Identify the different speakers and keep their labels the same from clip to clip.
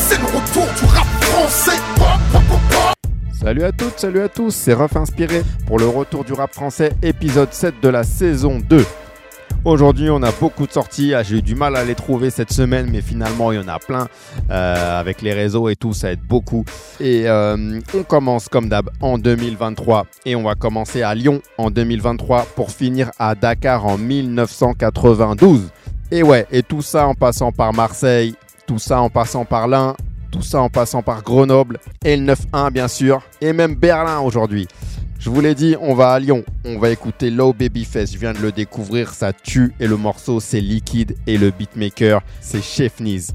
Speaker 1: c'est le retour du rap français.
Speaker 2: Salut à toutes, salut à tous, c'est Ruff Inspiré pour le retour du rap français, épisode 7 de la saison 2. Aujourd'hui, on a beaucoup de sorties. J'ai eu du mal à les trouver cette semaine, mais finalement, il y en a plein. Avec les réseaux et tout, ça aide beaucoup. Et on commence comme d'hab en 2023. Et on va commencer à Lyon en 2023 pour finir à Dakar en 1992. Et ouais, et tout ça en passant par Marseille, tout ça en passant par l'Ain, tout ça en passant par Grenoble et le 9-1 bien sûr, et même Berlin aujourd'hui. Je vous l'ai dit, on va à Lyon, on va écouter Low Babyface, je viens de le découvrir, ça tue et le morceau c'est Liquide et le beatmaker c'est Chef Niz.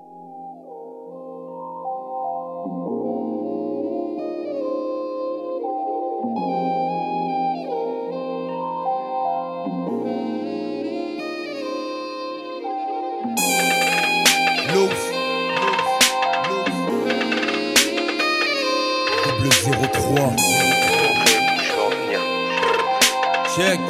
Speaker 3: Check.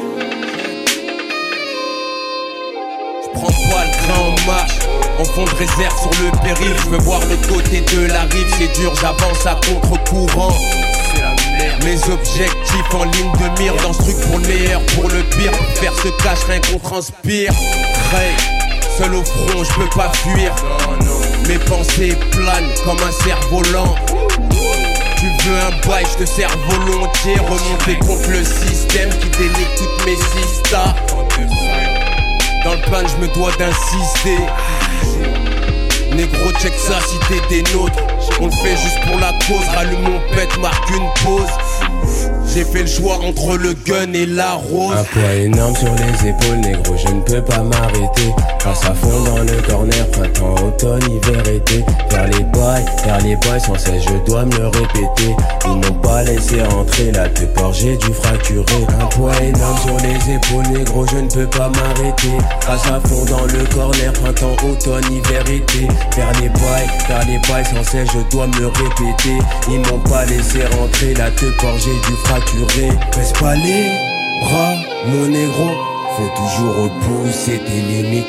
Speaker 3: Je prends pas le train en marche, en fond de réserve sur le périph'. Je veux voir le côté de la rive, c'est dur, j'avance à contre-courant. C'est la merde. Mes objectifs en ligne de mire, dans ce truc pour le meilleur, pour le pire. Pour faire ce cache, rien qu'on transpire. Ray, seul au front, je peux pas fuir. Mes pensées planent comme un cerf-volant. Tu veux un bail, je te sers volontiers. Remonter contre le système qui dénigre toutes mes sistas. Dans le plan, je me dois d'insister. Négro, check ça si t'es des nôtres. On le fait juste pour la cause. Rallume mon pet, marque une pause. J'ai fait le choix entre le gun et la rose.
Speaker 4: Un poids énorme sur les épaules, négro, je ne peux pas m'arrêter. Passe à fond dans le corner, printemps, automne, hiver, été. Vers les bails, sans cesse je dois me le répéter. Ils m'ont pas laissé rentrer, la peur j'ai dû fracturer. Un poids énorme sur les épaules, négro, je ne peux pas m'arrêter. Passe à fond dans le corner, printemps, automne, hiver, été. Vers les bails, sans cesse je dois me le répéter. Ils m'ont pas laissé rentrer, la peur j'ai dû fracturer. Baisse pas les bras, mon négro. Faut toujours repousser tes limites,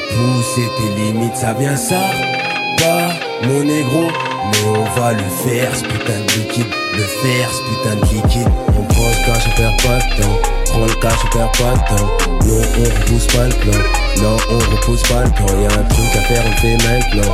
Speaker 4: ça vient ça, pas mon négro. Mais on va le faire, ce putain de liquide, On prend le cash, on perd pas de temps. Non, on repousse pas le plan. Y'a un truc à faire, on le fait maintenant.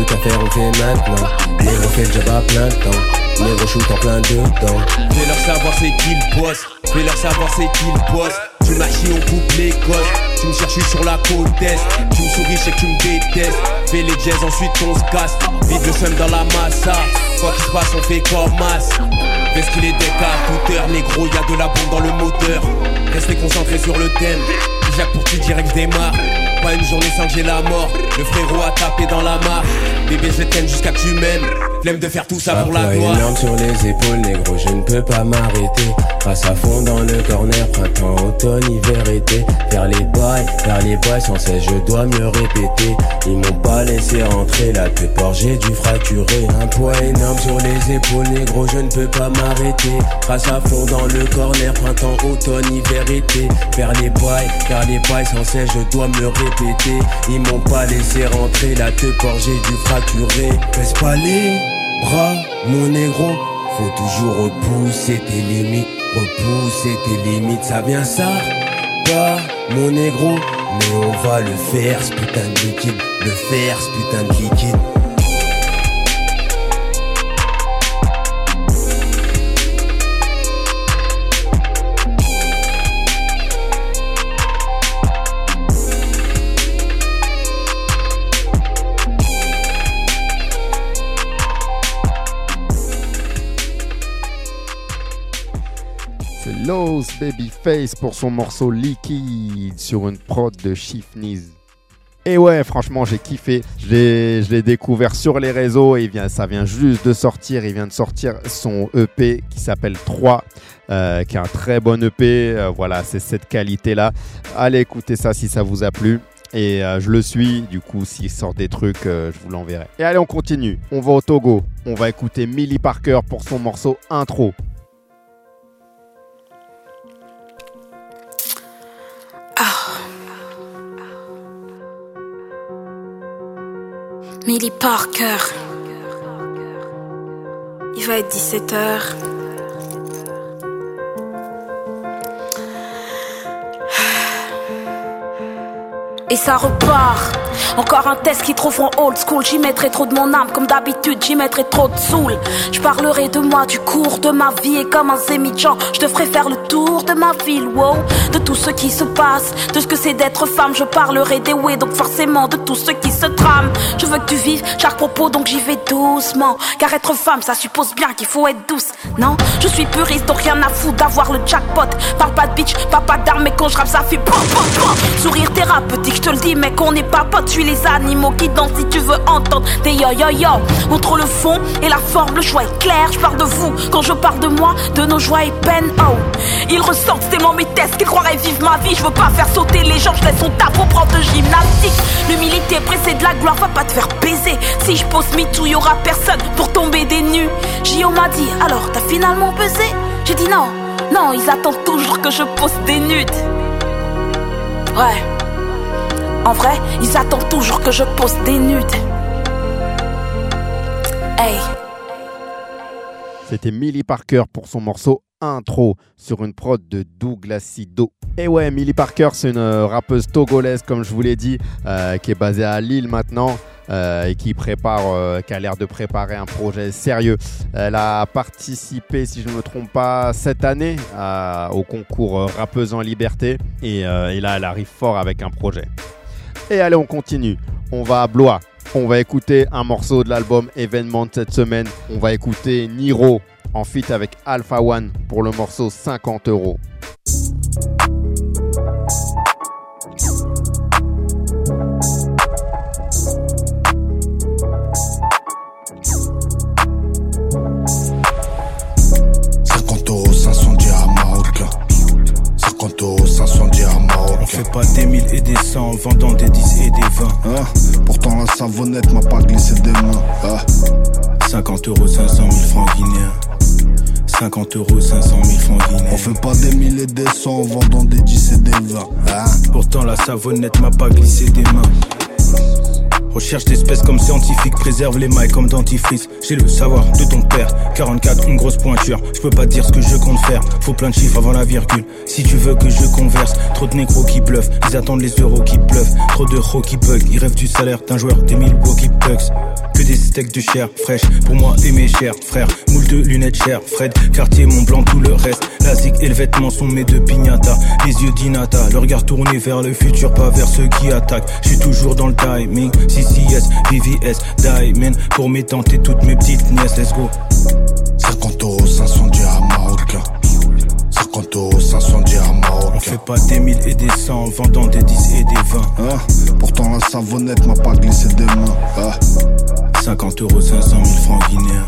Speaker 4: Négro fait le job à plein de temps. Négro shoot en plein dedans.
Speaker 3: Fais-leur savoir c'est qui le boss. Tu m'as chié, on coupe les gosses. Tu me cherches sur la côte est. Tu me souris, je sais que tu me détestes. Fais les jazz, ensuite on se casse. Vide le seum dans la massa. Quoi qu'il se passe, on fait comme masse. Fais ce qu'il est deck à toute heure. Négro, y'a de la bombe dans le moteur. Restez concentrés sur le thème. Jacques pour tu direct je démarre. Pas une journée sans que j'ai la mort. Le frérot a tapé dans la mare. Bébé je t'aime jusqu'à que tu m'aimes. Flemme de faire tout ça pour la gloire.
Speaker 4: Énorme sur les épaules, négro, je ne peux pas m'arrêter. Passe à fond dans le corner, printemps, automne, hiver, été. Vers les bails, sans cesse je dois me le répéter. Ils m'ont pas laissé rentrer, la peur j'ai dû fracturer. Un poids énorme sur les épaules, négro, je ne peux pas m'arrêter. Passe à fond dans le corner, printemps, automne, hiver, été. Vers les bails, sans cesse je dois me le répéter. Ils m'ont pas laissé rentrer, la peur j'ai dû fracturer. Baisse pas les bras, mon négro. Faut toujours repousser tes limites, ça vient ça, pas mon négro. Mais on va le faire, ce putain de liquide,
Speaker 2: Low Babyface pour son morceau Liquide sur une prod de Chef Niz. Et ouais, franchement, j'ai kiffé. Je l'ai découvert sur les réseaux et ça vient juste de sortir. Il vient de sortir son EP qui s'appelle 3, qui est un très bon EP. Voilà, c'est cette qualité-là. Allez écouter ça si ça vous a plu. Et je le suis, du coup, s'il sort des trucs, je vous l'enverrai. Et allez, on continue. On va au Togo. On va écouter Millie Parker pour son morceau Intro.
Speaker 5: Millie Parker, Il va être 17h. Et ça repart. Encore un test qui trouve en old school. J'y mettrai trop de mon âme, comme d'habitude, j'y mettrai trop de soul. Je parlerai de moi, du cours de ma vie. Et comme un zémidjan, je te ferai faire le tour de ma ville, wow. De tout ce qui se passe, de ce que c'est d'être femme. Je parlerai des ouais, donc forcément de tout ce qui se trame. Je veux que tu vives chaque propos, donc j'y vais doucement. Car être femme, ça suppose bien qu'il faut être douce. Non, je suis puriste, donc rien à foutre d'avoir le jackpot. Parle pas de bitch, pas d'armes, mais quand je rappe, ça fait pom pom pom. Sourire thérapeutique, je te le dis, mec, on n'est pas potes. Je suis les animaux qui dansent si tu veux entendre des yo yo yo. Entre le fond et la forme, le choix est clair. Je parle de vous quand je parle de moi, de nos joies et peines. Oh, ils ressentent tellement mes tests qu'ils croiraient vivre ma vie. Je veux pas faire sauter les gens, je laisse son taf au prof de gymnastique. L'humilité précède la gloire, va pas te faire baiser. Si je pose MeToo, y'aura personne pour tomber des nues. J.O. m'a dit, alors t'as finalement pesé? J'ai dit non, non, ils attendent toujours que je pose des nudes. Ouais. En vrai, ils attendent toujours que je pose des nudes. Hey.
Speaker 2: C'était Millie Parker pour son morceau Intro sur une prod de Douglas Sido. Et ouais, Millie Parker, c'est une rappeuse togolaise, comme je vous l'ai dit, qui est basée à Lille maintenant. Et qui a l'air de préparer un projet sérieux. Elle a participé, si je ne me trompe pas, cette année au concours Rappeuse en Liberté. Et là, elle arrive fort avec un projet. Et allez, on continue. On va à Blois. On va écouter un morceau de l'album Événement de cette semaine. On va écouter Niro en feat avec Alpha One pour le morceau 50 €.
Speaker 1: 500 dirhams marocains.
Speaker 6: On fait pas des 1000 et des 100 en vendant des 10 et des 20.
Speaker 1: Pourtant la savonnette m'a pas glissé des mains.
Speaker 6: 50 €, 500 000 francs guinéens. 50 €, 500 000 francs guinéens.
Speaker 1: On fait pas des 1000 et des 100 en vendant des 10 et des 20.
Speaker 6: Pourtant la savonnette m'a pas glissé des mains. Recherche d'espèces comme scientifique, préserve les mailles comme dentifrice. J'ai le savoir de ton père, 44, une grosse pointure. Je peux pas dire ce que je compte faire, faut plein de chiffres avant la virgule. Si tu veux que je converse, trop de négros qui bluffent. Ils attendent les euros qui pleuvent, trop de ro qui bug. Ils rêvent du salaire d'un joueur des Milwaukee Bucks. Que des steaks de chair fraîche, pour moi et mes chers frères. Moule de lunettes chères, Fred, Cartier, Mont Blanc, tout le reste. La zig et le vêtement sont mes deux pignata. Les yeux d'Inata, le regard tourné vers le futur, pas vers ceux qui attaquent. J'suis toujours dans le timing, CCS, VVS, Diamond. Pour mes tantes et toutes mes petites nièces, let's go.
Speaker 1: 50 €, 500 dirhams marocains. 50 €, 500 dirhams marocains.
Speaker 6: On fait pas des 1000 et des 100 en vendant des 10 et des 20.
Speaker 1: Pourtant la savonnette m'a pas glissé des mains.
Speaker 6: 50 €, 500 000 francs guinéens.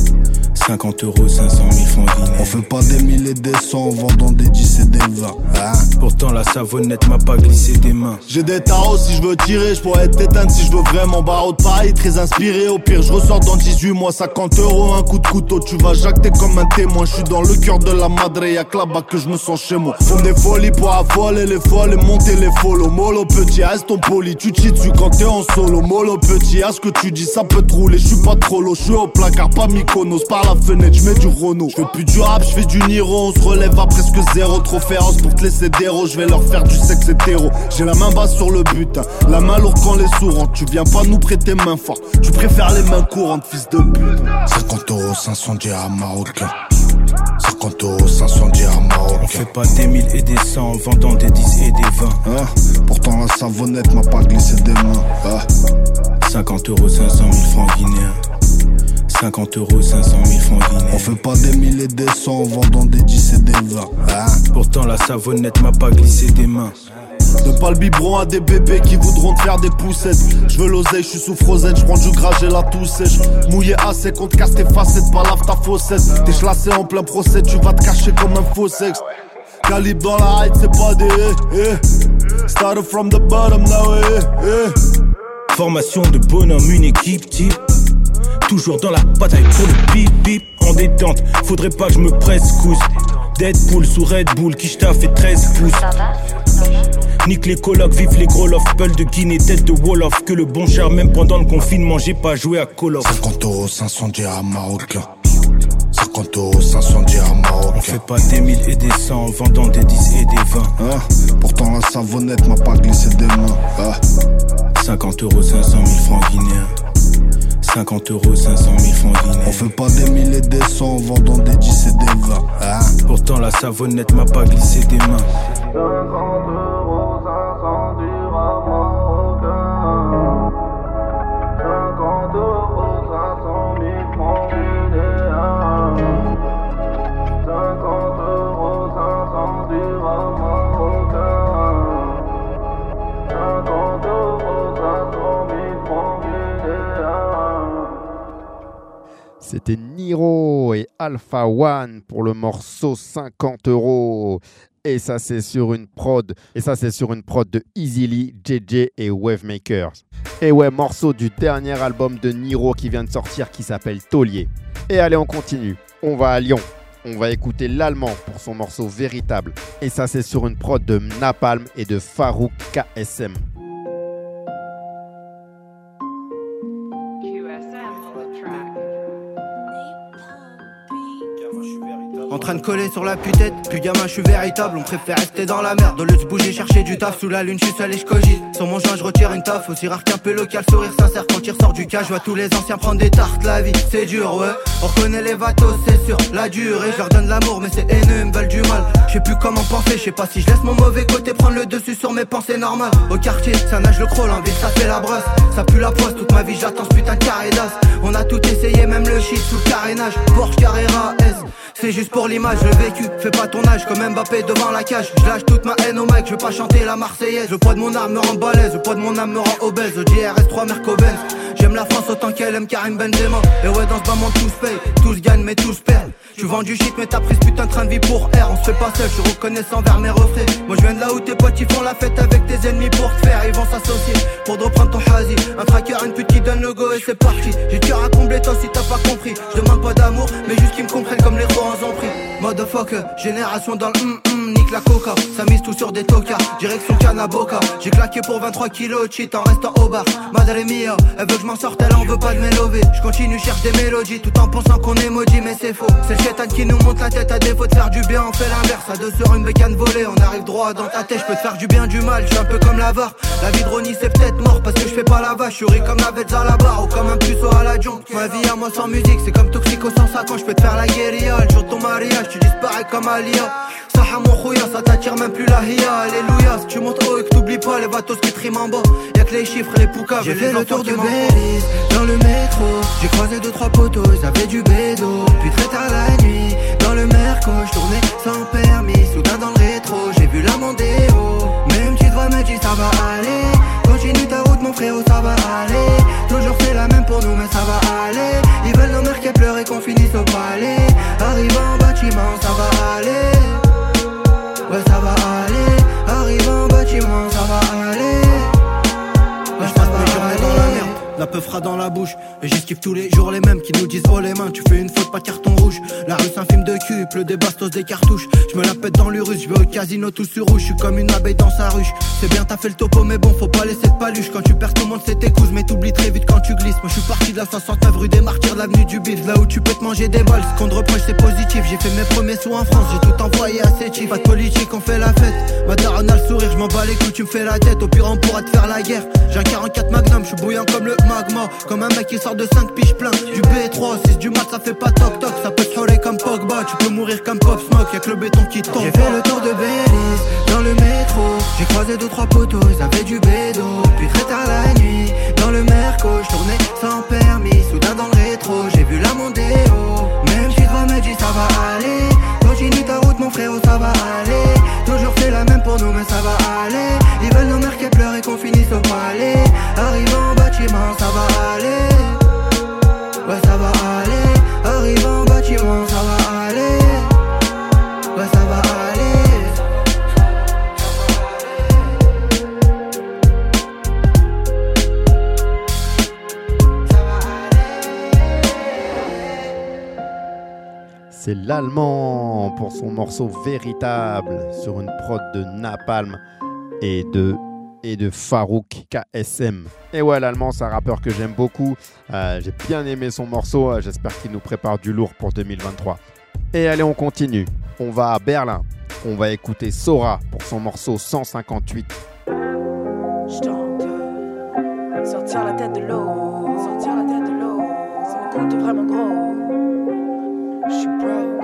Speaker 6: 50 €, 500 000 francs guinéens.
Speaker 1: On fait pas des 1000 et des 100 en vendant des 10 et des 20.
Speaker 6: Pourtant la savonnette m'a pas glissé des mains.
Speaker 1: J'ai des tarots si je veux tirer, je pourrais t'éteindre si je veux vraiment. Barreau de Paris, très inspiré. Au pire je ressors dans 18 mois. 50 €, un coup de couteau. Tu vas jacter comme un témoin. Je suis dans le cœur de la madre, y'a que là-bas que je me sens chez moi. Font des folies pour affoler les folles et monter les follow. Mollo petit, reste ton poli. Tu cheats dessus quand t'es en solo. Mollo petit, à ce que tu dis ça peut te rouler. Je suis pas trop lourd, je suis au placard, pas Mykonos. Par la fenêtre, j'mets du Renault. J'fais plus du rap, j'fais du Niro. On se relève à presque zéro. Trop féroce pour te laisser d'héros. J'vais leur faire du sexe hétéro. J'ai la main basse sur le butin, la main lourde quand les sous rentrent. Tu viens pas nous prêter main forte, tu préfères les mains courantes, fils de pute. 50 €, 500 dirhams marocains. 50 €, 500 dirhams marocains.
Speaker 6: On fait pas des 1000 et des 100 en vendant des 10 et des 20.
Speaker 1: Pourtant la savonnette m'a pas glissé des mains.
Speaker 6: 50 €, 500 000 francs guinéens. 50 €, 500 000 francs guinéens.
Speaker 1: On fait pas des 1000 et des 100 en vendant des 10 et des 20.
Speaker 6: Pourtant la savonnette m'a pas glissé des mains.
Speaker 1: Donne pas le biberon à des bébés qui voudront te faire des poussettes. J'veux l'oseille, j'suis sous Frozen, j'prends du gras, j'ai la toux sèche. Mouillé assez, qu'on te casse tes facettes, pas lave ta faussette. T'es chlassé en plein procès, tu vas te cacher comme un faux sexe. Calibre dans la height, c'est pas des Started from the bottom now,
Speaker 6: Formation de bonhomme, une équipe type. Toujours dans la bataille pour le bip bip. En détente, faudrait pas que je me presse cousse. Deadpool sous Red Bull, qui j't'a fait 13 pouces. Nique les colocs, vive les gros lofts. Peul de Guinée, tête de Wolof. Que le bon cher, même pendant le confinement, j'ai pas joué à Call of.
Speaker 1: 50 €, 500 dirhams marocains. 50 €, 500 dirhams marocains.
Speaker 6: On fait pas des 1000 et des 100 en vendant des 10 et des 20.
Speaker 1: Hein? Pourtant la savonnette m'a pas glissé des mains.
Speaker 6: 50 €, 500 000 francs guinéens. 50 €, 500 000 francs guinéens.
Speaker 1: On fait pas des 1000 et des 100 en vendant des 10 et des 20.
Speaker 6: Pourtant la savonnette m'a pas glissé des mains.
Speaker 7: 50 €, 500 dirhams marocains. 50 €, 500 000 francs guinéens. 50 €, 500 dirhams marocains. 50 €, 500 000 francs guinéens.
Speaker 2: C'était Niro et Alpha One pour le morceau 50 €. Et ça, c'est sur une prod. De Easily, JJ et Wavemakers. Et ouais, morceau du dernier album de Niro qui vient de sortir qui s'appelle Taulier. Et allez, on continue. On va à Lyon. On va écouter l'allemand pour son morceau Véritable. Et ça, c'est sur une prod de Napalm et de Farouk KSM.
Speaker 8: En train de coller sur la putette, plus gamin je suis véritable, on préfère rester dans la merde. Au lieu de se bouger, chercher du taf, sous la lune je suis seul et je cogite. Sur mon joint je retire une taf, aussi rare qu'un peu local, sourire sincère quand il ressort du cas. Je vois tous les anciens prendre des tartes, la vie c'est dur ouais. On reconnaît les vatos c'est sûr, la durée. Je leur donne l'amour mais c'est haineux, ils me veulent du mal. Je sais plus comment penser, je sais pas si je laisse mon mauvais côté prendre le dessus sur mes pensées normales. Au quartier, ça nage le crawl, en ville ça fait la brosse. Ça pue la poisse, toute ma vie j'attends ce putain de carré d'as. On a tout essayé, même le shit sous le carénage. Porsche Carrera S, c'est juste pour l'image, le vécu, fais pas ton âge comme Mbappé devant la cage. Je lâche toute ma haine au mic, je veux pas chanter la Marseillaise. Le poids de mon âme me rend balèze, le poids de mon âme me rend obèse. Au JRS3 Merco-Benz, j'aime la France autant qu'elle aime Karim Benzema. Et ouais dans ce bas monde tous payent, tous gagnent mais tous perdent. Tu vends du shit mais t'as pris ce putain de train de vie pour air. On se fait pas seul, je suis reconnaissant vers mes reflets. Moi je viens de là où tes potes ils font la fête avec tes ennemis pour te faire. Ils vont s'associer pour te reprendre ton hazy. Un tracker, une pute qui donne le go et c'est parti. J'ai du cœur à combler toi si t'as pas compris. Je demande pas d'amour mais juste qu'ils me comprennent comme les rois en ont pris. Motherfucker, génération dans le nique la coca. Ça mise tout sur des tocards, direction Canaboca. J'ai claqué pour 23 kilos de shit en restant au bar. Madre mia, elle veut que je m'en sorte, elle en veut pas de m'élever. Je continue, cherche des mélodies tout en pensant qu'on est maudit mais c'est faux. C'est le chétan qui nous monte la tête à défaut de faire du bien, on fait l'inverse. À deux sur une bécane volée, on arrive droit dans ta tête. Je peux te faire du bien, du mal, je suis un peu comme l'avare. La vie de Ronnie c'est peut-être mort parce que je fais pas la vache. Je suis comme la bête à la barre ou comme un puceau à la junk. Ma vie à moi sans musique, c'est comme Toxico sans ça. Quand je peux te faire la guérilla, le jour de ton mariage, tu disparais comme Alia. Saha mon khouya, ça t'attire même plus la hiya. Alléluia, si tu montes haut et que t'oublies pas les vatos qui triment en bas. Y'a que les chiffres et les poucaves. J'ai fait le tour de Belize dans le métro. J'ai croisé 2-3 potos, ils avaient du bédo. Puis très tard la nuit, dans le Merco, j'tournais sans permis. Soudain dans le rétro, j'ai vu la Mondeo. Même petite voix me dit ça va aller. Continue ta route mon frérot, ça va aller. Toujours c'est la même pour nous mais ça va aller. Ils veulent nos mères qui pleurent et qu'on finisse au palais. Arrive en bâtiment, ça va aller. Ouais ça va aller, arrive en bâtiment, ça va aller. Ouais ça va aller. Dans la merde, la peu fera dans la bouche. Et j'esquive tous les jours les mêmes qui nous disent oh les mains. Tu fais une faute, pas de carton rouge. La rue c'est un film de cul, pleut des bastos, des cartouches. Je me la pète dans l'urus, je vais au casino tout sur rouge. Je suis comme une abeille dans sa ruche. C'est bien t'as fait le topo mais bon faut pas laisser de paluche. Quand tu perds tout le monde c'est tes couses mais t'oublies très vite quand tu glisses. Moi je suis parti de la 69 rue des Martyrs de l'avenue du Bif. Là où tu peux te manger des balles, ce qu'on te reproche c'est positif. J'ai fait mes premiers sous en France, j'ai tout envoyé à ces chiffres. Pas de politique, on fait la fête. Ma daronne a le sourire, je m'en bats les couilles, tu me fais la tête. Au pire on pourra te faire la guerre. J'ai un 44 Magnum, je suis bouillant comme le magma. Comme un mec qui sort de 5 piges plein. Du B3, 6 du mat ça fait pas toc toc. Ça peut te chorer comme Pogba, tu peux mourir comme Pop Smoke. Y'a que le béton qui tombe. J'ai fait le tour de Belize dans le métro. J'ai croisé 2-3 potos, ils avaient du bédo. Puis très tard la nuit, dans le Merco, j'tournais sans permis. Soudain dans le rétro, j'ai vu la Mondeo. Même si toi me dis ça va aller. Continue ta route mon frérot, ça va aller. Toujours c'est la même pour nous mais ça va aller. Ils veulent nos mères qui pleurent et qu'on finisse au palais. Arrive en bâtiment, ça va aller. Ouais ça va aller. Arrive en bâtiment, ça va aller. Ouais ça va aller.
Speaker 2: C'est l'allemand pour son morceau Véritable sur une prod de Napalm et de et de Farouk KSM. Et ouais, l'allemand, c'est un rappeur que j'aime beaucoup. J'ai bien aimé son morceau. J'espère qu'il nous prépare du lourd pour 2023. Et allez, on continue. On va à Berlin. On va écouter Sora pour son morceau 158.
Speaker 9: Sortir la tête de l'eau, sortir la tête de l'eau, ça me coûte vraiment gros. Je suis broke.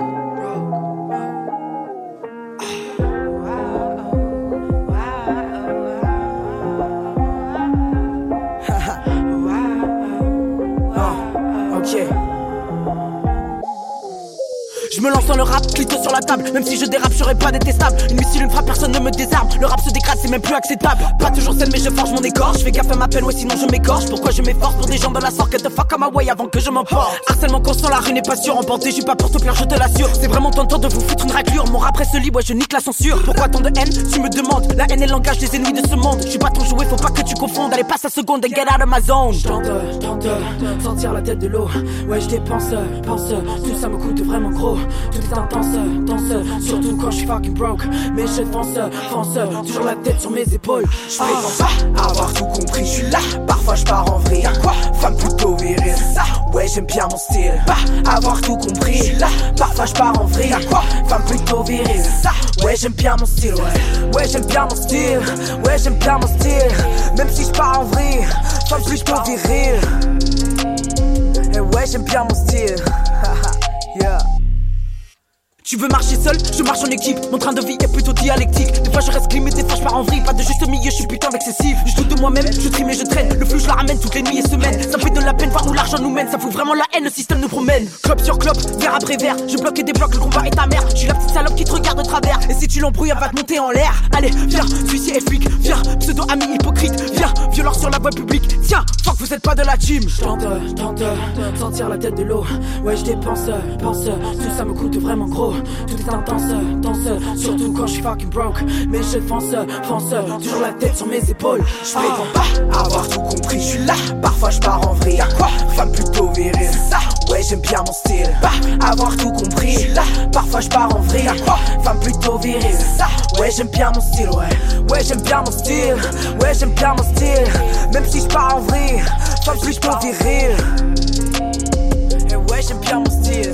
Speaker 10: Je me lance dans le rap, clito sur la table. Même si je dérape, je serai pas détestable. Une missile, une frappe, personne ne me désarme. Le rap se dégrade, c'est même plus acceptable. Pas toujours saine, mais je forge mon décor. Je fais gaffe à ma peine, ouais, sinon je m'écorche. Pourquoi je m'efforce pour des gens dans la sorte? Get the fuck on my way avant que je m'emporte. Harcèlement constant, la rue n'est pas sûre. Emporté, je suis pas pour te plaire, je te l'assure. C'est vraiment tentant de vous foutre une raclure. Mon rap reste libre, ouais, je nique la censure. Pourquoi tant de haine? Tu me demandes. La haine est le langage des ennemis de ce monde. Je suis pas ton jouet, faut pas que tu confondes. Allez, passe à seconde et get out of my zone.
Speaker 9: Tente, sortir la tête de l'eau. Ouais, je dépense, tout ça me coûte vraiment gros. Tout est intense, surtout quand je suis fucking broke. Mais je fonce, toujours la tête sur mes épaules.
Speaker 10: Je prétends pas avoir tout compris, je suis là. Parfois je pars en vrille. Quoi? Femme plutôt virile, ça. Ouais, j'aime bien mon style. Pas avoir tout compris, je suis là. Parfois je pars en vrille. Quoi? Femme plutôt virile, ça. Ouais, j'aime bien mon style. Ouais, j'aime bien mon style. Ouais, j'aime bien mon style. Même si je pars en vrille, femme plutôt virile. Et ouais, j'aime bien mon style. Yeah. Tu veux marcher seul, je marche en équipe. Mon train de vie est plutôt dialectique. Des fois je reste clean, mais des fois je pars en vrille. Pas de juste milieu, je suis putain excessif. Je doute de moi-même, je trime et je traîne. Le flux je la ramène toutes les nuits et semaines. Ça me fait de la peine voir où l'argent nous mène. Ça fout vraiment la haine, le système nous promène. Clope sur clope, verre après verre. Je bloque et débloque, le combat est ta mère. Je suis la petite salope qui te regarde de travers. Et si tu l'embrouilles, elle va te monter en l'air. Allez, viens, suicide et flic. Viens, pseudo-ami hypocrite. Viens, violeur sur la voie publique. Tiens, fuck, vous êtes pas de la team.
Speaker 9: Tente, sortir la tête de l'eau. Ouais, je dépense, tout ça me coûte vraiment gros. Tout est intense, surtout quand je suis fucking broke. Mais je fonce, toujours la tête sur mes épaules.
Speaker 10: Je prétends pas avoir tout compris, je suis là. Parfois je pars en vrille. Quoi? Femme plutôt virile, ça. Ouais, j'aime bien mon style. Pas avoir tout compris, je suis là. Parfois je pars en vrille. Quoi? Femme plutôt virile, ça. Ouais, j'aime bien mon style. Ouais, j'aime bien mon style. Ouais, j'aime bien mon style. Même si je pars en vrille, femme plutôt virile. Et ouais, j'aime bien mon style.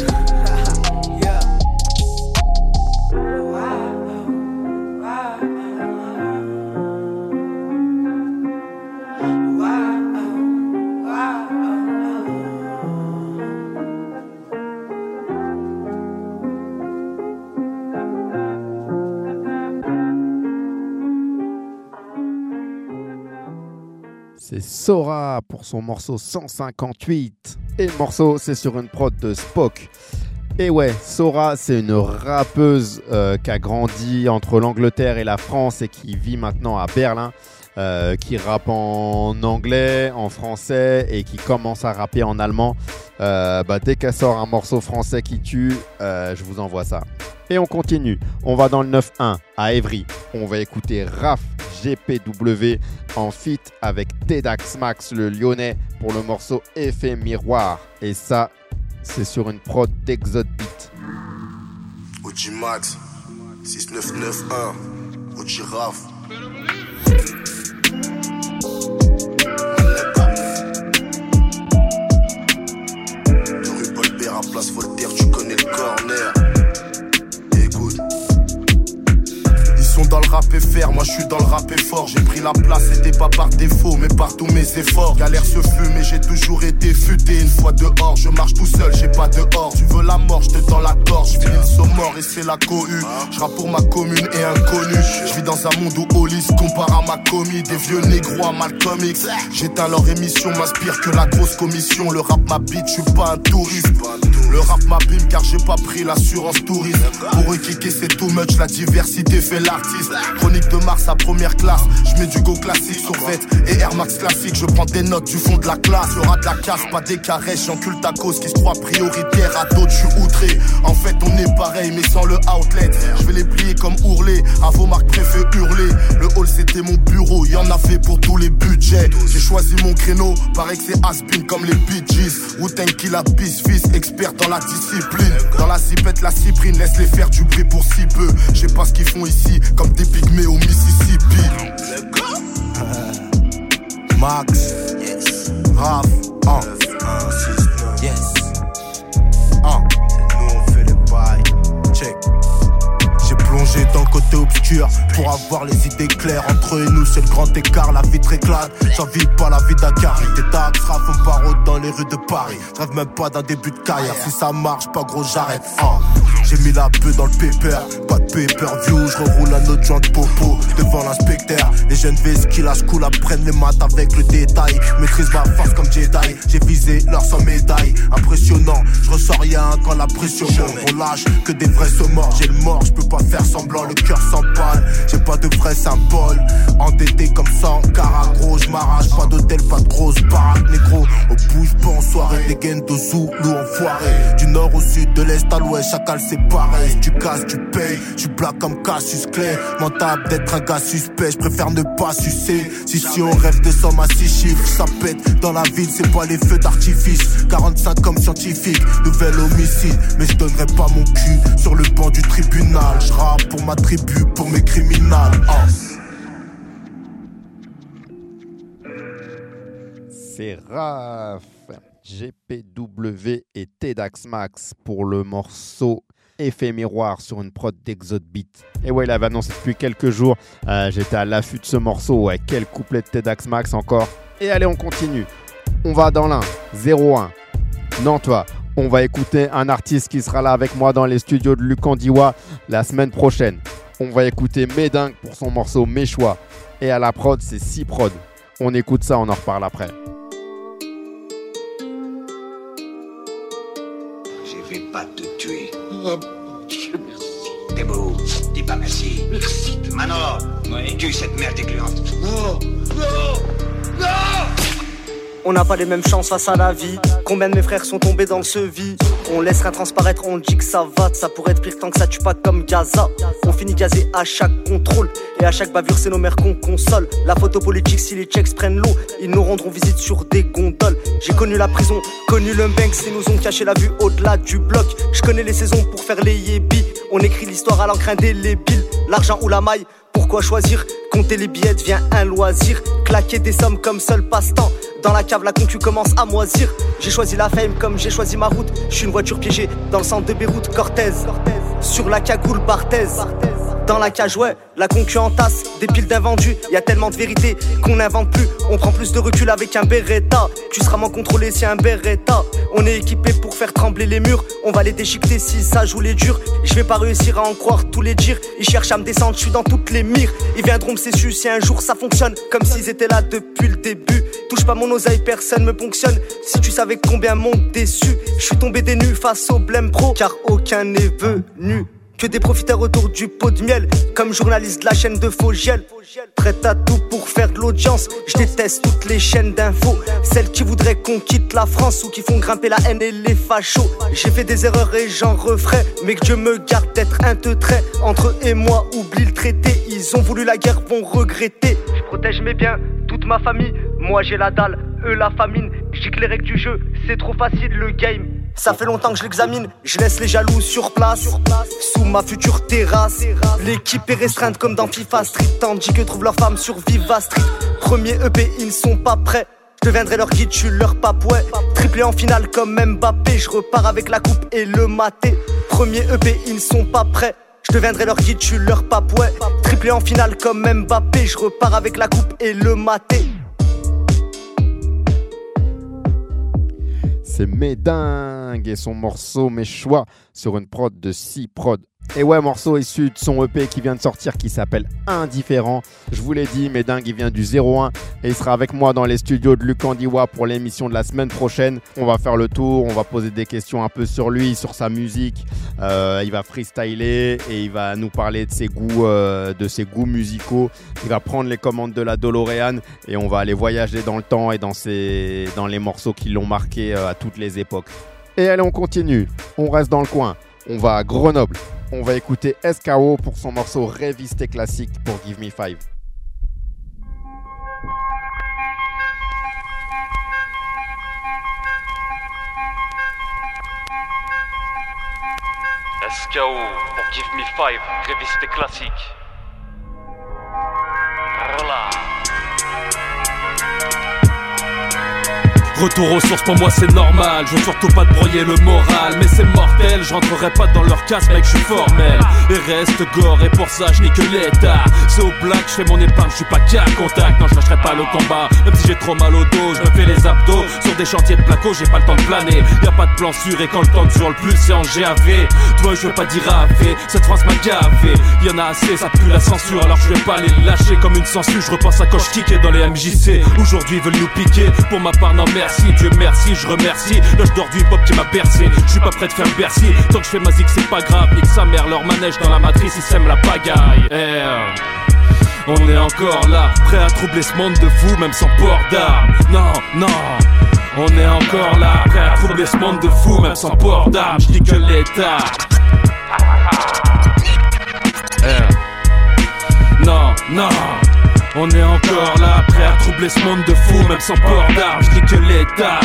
Speaker 2: C'est Sora pour son morceau 158. Et le morceau, c'est sur une prod de Spock. Et ouais, Sora, c'est une rappeuse qui a grandi entre l'Angleterre et la France et qui vit maintenant à Berlin. Qui rappe en anglais, en français et qui commence à rapper en allemand. Dès qu'elle sort un morceau français qui tue, je vous envoie ça. Et on continue. On va dans le 9-1 à Évry. On va écouter Raph GPW en feat avec Tedax Max le Lyonnais pour le morceau Effet Miroir. Et ça, c'est sur une prod d'Exode Beat.
Speaker 11: OG Max 6991 OG Raph. Rue Paul Bert à Place Voltaire, tu connais le corner. Écoute. Ils sont dans le rap FR, moi je suis dans le rap fort. J'ai pris la place, c'était pas par défaut, mais par tous mes efforts. Galère se fume, mais j'ai toujours été futé. Une fois dehors, je marche tout seul, j'ai pas dehors. Tu veux la mort, je te tends la torche. Je finis le saumon et c'est la cohue. Je rappe pour ma commune et inconnu. Je vis dans un monde où Hollis compare à ma commis. Des vieux négros à Malcolm X. J'éteins leur émission, m'inspire que la grosse commission. Le rap m'habite, je suis pas un touriste. Le rap m'abîme car j'ai pas pris l'assurance touriste. Pour eux kicker c'est too much, la diversité fait l'artiste. Chronique de Mars à première classe. Je mets du go classique sur Vette et Air Max classique. Je prends des notes du fond de la classe. Y'aura de la casse, pas des caresses. J'encule ta cause qui se croit prioritaire. À d'autres je suis outré. En fait on est pareil mais sans le outlet. Je vais les plier comme ourler. À vos marques préfet hurler. Le hall c'était mon bureau, y'en a fait pour tous les budgets. J'ai choisi mon créneau, paraît que c'est has-been comme les Bee Gees. Wu-Tang qui la bis, fils, expert dans la discipline. Dans la zipette, la cyprine, laisse les faire du bruit pour si peu. Je sais pas ce qu'ils font ici, comme des pygmées au Mississippi. Max, yes. Raph, yes. C'est nous on fait les bails. Check. J'ai plongé dans le côté obscur pour avoir les idées claires. Entre eux et nous c'est le grand écart, la vitre éclate. J'envie pas la vie Dakar. Des taxes, rap, on barreau dans les rues de Paris. Je rêve même pas d'un début de carrière. Si ça marche pas gros j'arrête. J'ai mis la bœuf dans le paper, pas de pay-per-view, je reroule un autre joint de popo devant l'inspecteur. Les jeunes vestes qui lâchent cool apprennent les maths avec le détail. Maîtrise ma face comme Jedi, j'ai visé l'or sans médaille. Impressionnant, je ressors rien quand la pression monte. On lâche que des vrais sont morts, j'ai le mort, je peux pas faire semblant, le cœur s'emballe. J'ai pas de vrais symboles, endetté comme ça en cara gros, je m'arrache, pas d'hôtel, pas de grosse baraque négro. Au bouge pas en soirée, des gaines de Zoulou enfoiré. Du nord au sud, de l'est à l'ouest, chacal c'est pareil, si tu casses, tu payes. J'suis black comme Cassius Clay. M'en tape d'être un gars suspect, j'préfère ne pas sucer. Si on rêve de sommes à 6 chiffres, ça pète dans la ville, c'est pas les feux d'artifice. 45 comme scientifique, nouvel homicide. Mais j'donnerai pas mon cul sur le banc du tribunal. J'rappe pour ma tribu, pour mes criminels.
Speaker 2: C'est Raph, GPW et Tedax Max pour le morceau Effet miroir sur une prod d'Exode Beat. Et ouais, il avait annoncé depuis quelques jours. J'étais à l'affût de ce morceau. Ouais, quel couplet de Tedax Max encore. Et allez, on continue. On va dans l'un, 01. Nantois. On va écouter un artiste qui sera là avec moi dans les studios de Lucandiwa la semaine prochaine. On va écouter Médingue pour son morceau Mes choix. Et à la prod, c'est 6 prod. On écoute ça, on en reparle après.
Speaker 12: Je vais pas te tuer. Oh, Dieu merci. T'es beau, dis pas merci. Merci. Manor, tue cette merde gluante.
Speaker 8: Non, non, non. On n'a pas les mêmes chances face à la vie. Combien de mes frères sont tombés dans le sevis? On laisse rien transparaître, on dit que ça va. Ça pourrait être pire tant que ça tue pas comme Gaza. On finit gazé à chaque contrôle. Et à chaque bavure c'est nos mères qu'on console. La photo politique si les Tchèques prennent l'eau, ils nous rendront visite sur des gondoles. J'ai connu la prison, connu le Banks. Ils nous ont caché la vue au-delà du bloc. Je connais les saisons pour faire les yébis. On écrit l'histoire à l'encre indélébile. L'argent ou la maille, pourquoi choisir? Compter les billets devient un loisir. Claquer des sommes comme seul passe-temps. Dans la cave la concu commence à moisir. J'ai choisi la fame comme j'ai choisi ma route. Je suis une voiture piégée dans le centre de Beyrouth. Cortez, sur la cagoule Barthez. Dans la cage, ouais, la concu entasse des piles d'invendus. Y'a tellement de vérité qu'on n'invente plus. On prend plus de recul avec un Beretta. Tu seras moins contrôlé si un Beretta. On est équipé pour faire trembler les murs. On va les déchiqueter si ça joue les durs. Je vais pas réussir à en croire tous les dires. Ils cherchent à me descendre, je suis dans toutes les mires. Ils viendront me cessu si un jour ça fonctionne. Comme s'ils étaient là depuis le début. Touche pas mon oseille, personne me ponctionne. Si tu savais combien m'ont déçu. Je suis tombé des nues face au blême pro. Car aucun n'est venu. Que des profiteurs autour du pot de miel. Comme journaliste de la chaîne de Fogiel. Prête à tout pour faire de l'audience. Je déteste toutes les chaînes d'infos. Celles qui voudraient qu'on quitte la France ou qui font grimper la haine et les fachos. J'ai fait des erreurs et j'en referai. Mais que Dieu me garde d'être un te trait. Entre eux et moi, oublie le traité. Ils ont voulu la guerre, vont regretter. Je protège mes biens, toute ma famille. Moi j'ai la dalle, eux la famine. J'ai que les règles du jeu, c'est trop facile le game. Ça fait longtemps que je l'examine, je laisse les jaloux sur place. Sous ma future terrasse. L'équipe est restreinte comme dans FIFA Street. Tandis que trouvent leurs femmes sur Viva Street. Premier EP, ils ne sont pas prêts. Je deviendrai leur guide, je suis leur pape, ouais. Triplé en finale comme Mbappé. Je repars avec la coupe et le maté. Premier EP, ils ne sont pas prêts. Je deviendrai leur guide, je suis leur pape, ouais. Triplé en finale comme Mbappé. Je repars avec la coupe et le maté.
Speaker 2: C'est Médingue et son morceau Mes choix sur une prod de 6 prod. Et ouais, morceau issu de son EP qui vient de sortir qui s'appelle Indifférent. Je vous l'ai dit, Médingue il vient du 01 et il sera avec moi dans les studios de Lucandiwa pour l'émission de la semaine prochaine. On va faire le tour, on va poser des questions un peu sur lui, sur sa musique. Il va freestyler et il va nous parler de ses goûts musicaux. Il va prendre les commandes de la DeLorean et on va aller voyager dans le temps et dans les morceaux qui l'ont marqué à toutes les époques. Et allez, on continue, on reste dans le coin. On va à Grenoble. On va écouter SKO pour son morceau révisté classique pour Give Me 5.
Speaker 13: SKO pour Give Me 5, révisté classique. Voilà.
Speaker 14: Retour aux sources, pour moi c'est normal. Je veux surtout pas te broyer le moral, mais c'est mortel. Je rentrerai pas dans leur casse, mec, je suis formel. Et reste gore, et pour ça je nique l'état. C'est au black, je fais mon épingle, je suis pas qu'à contact. Non, je lâcherai pas le combat, même si j'ai trop mal au dos. Je me fais les abdos sur des chantiers de placo, j'ai pas le temps de planer. Y'a pas de plan sûr, et quand le temps dure le plus, c'est en GAV. Toi, je veux pas dire AV, cette phrase m'a gavé. Y'en a assez, ça pue la censure, alors je vais pas les lâcher comme une censure. Je repense à quand je kickais dans les MJC. Aujourd'hui, ils veulent nous piquer. Pour ma part, non merci, Dieu merci, je remercie. Là, je dors du hip-hop qui m'a bercé. Je suis pas prêt de faire Bercy. Tant que je fais ma zig, c'est pas grave. Nique sa mère, leur manège dans la matrice, ils sèment la pagaille. On est encore là, prêt à troubler ce monde de fous, même sans port d'armes. Non, non. On est encore là, prêt à troubler ce monde de fous, même sans port d'armes. Je dis que l'État. Non, non. On est encore là, prêt à troubler ce monde de fous, même sans port d'armes. Je dis que l'État.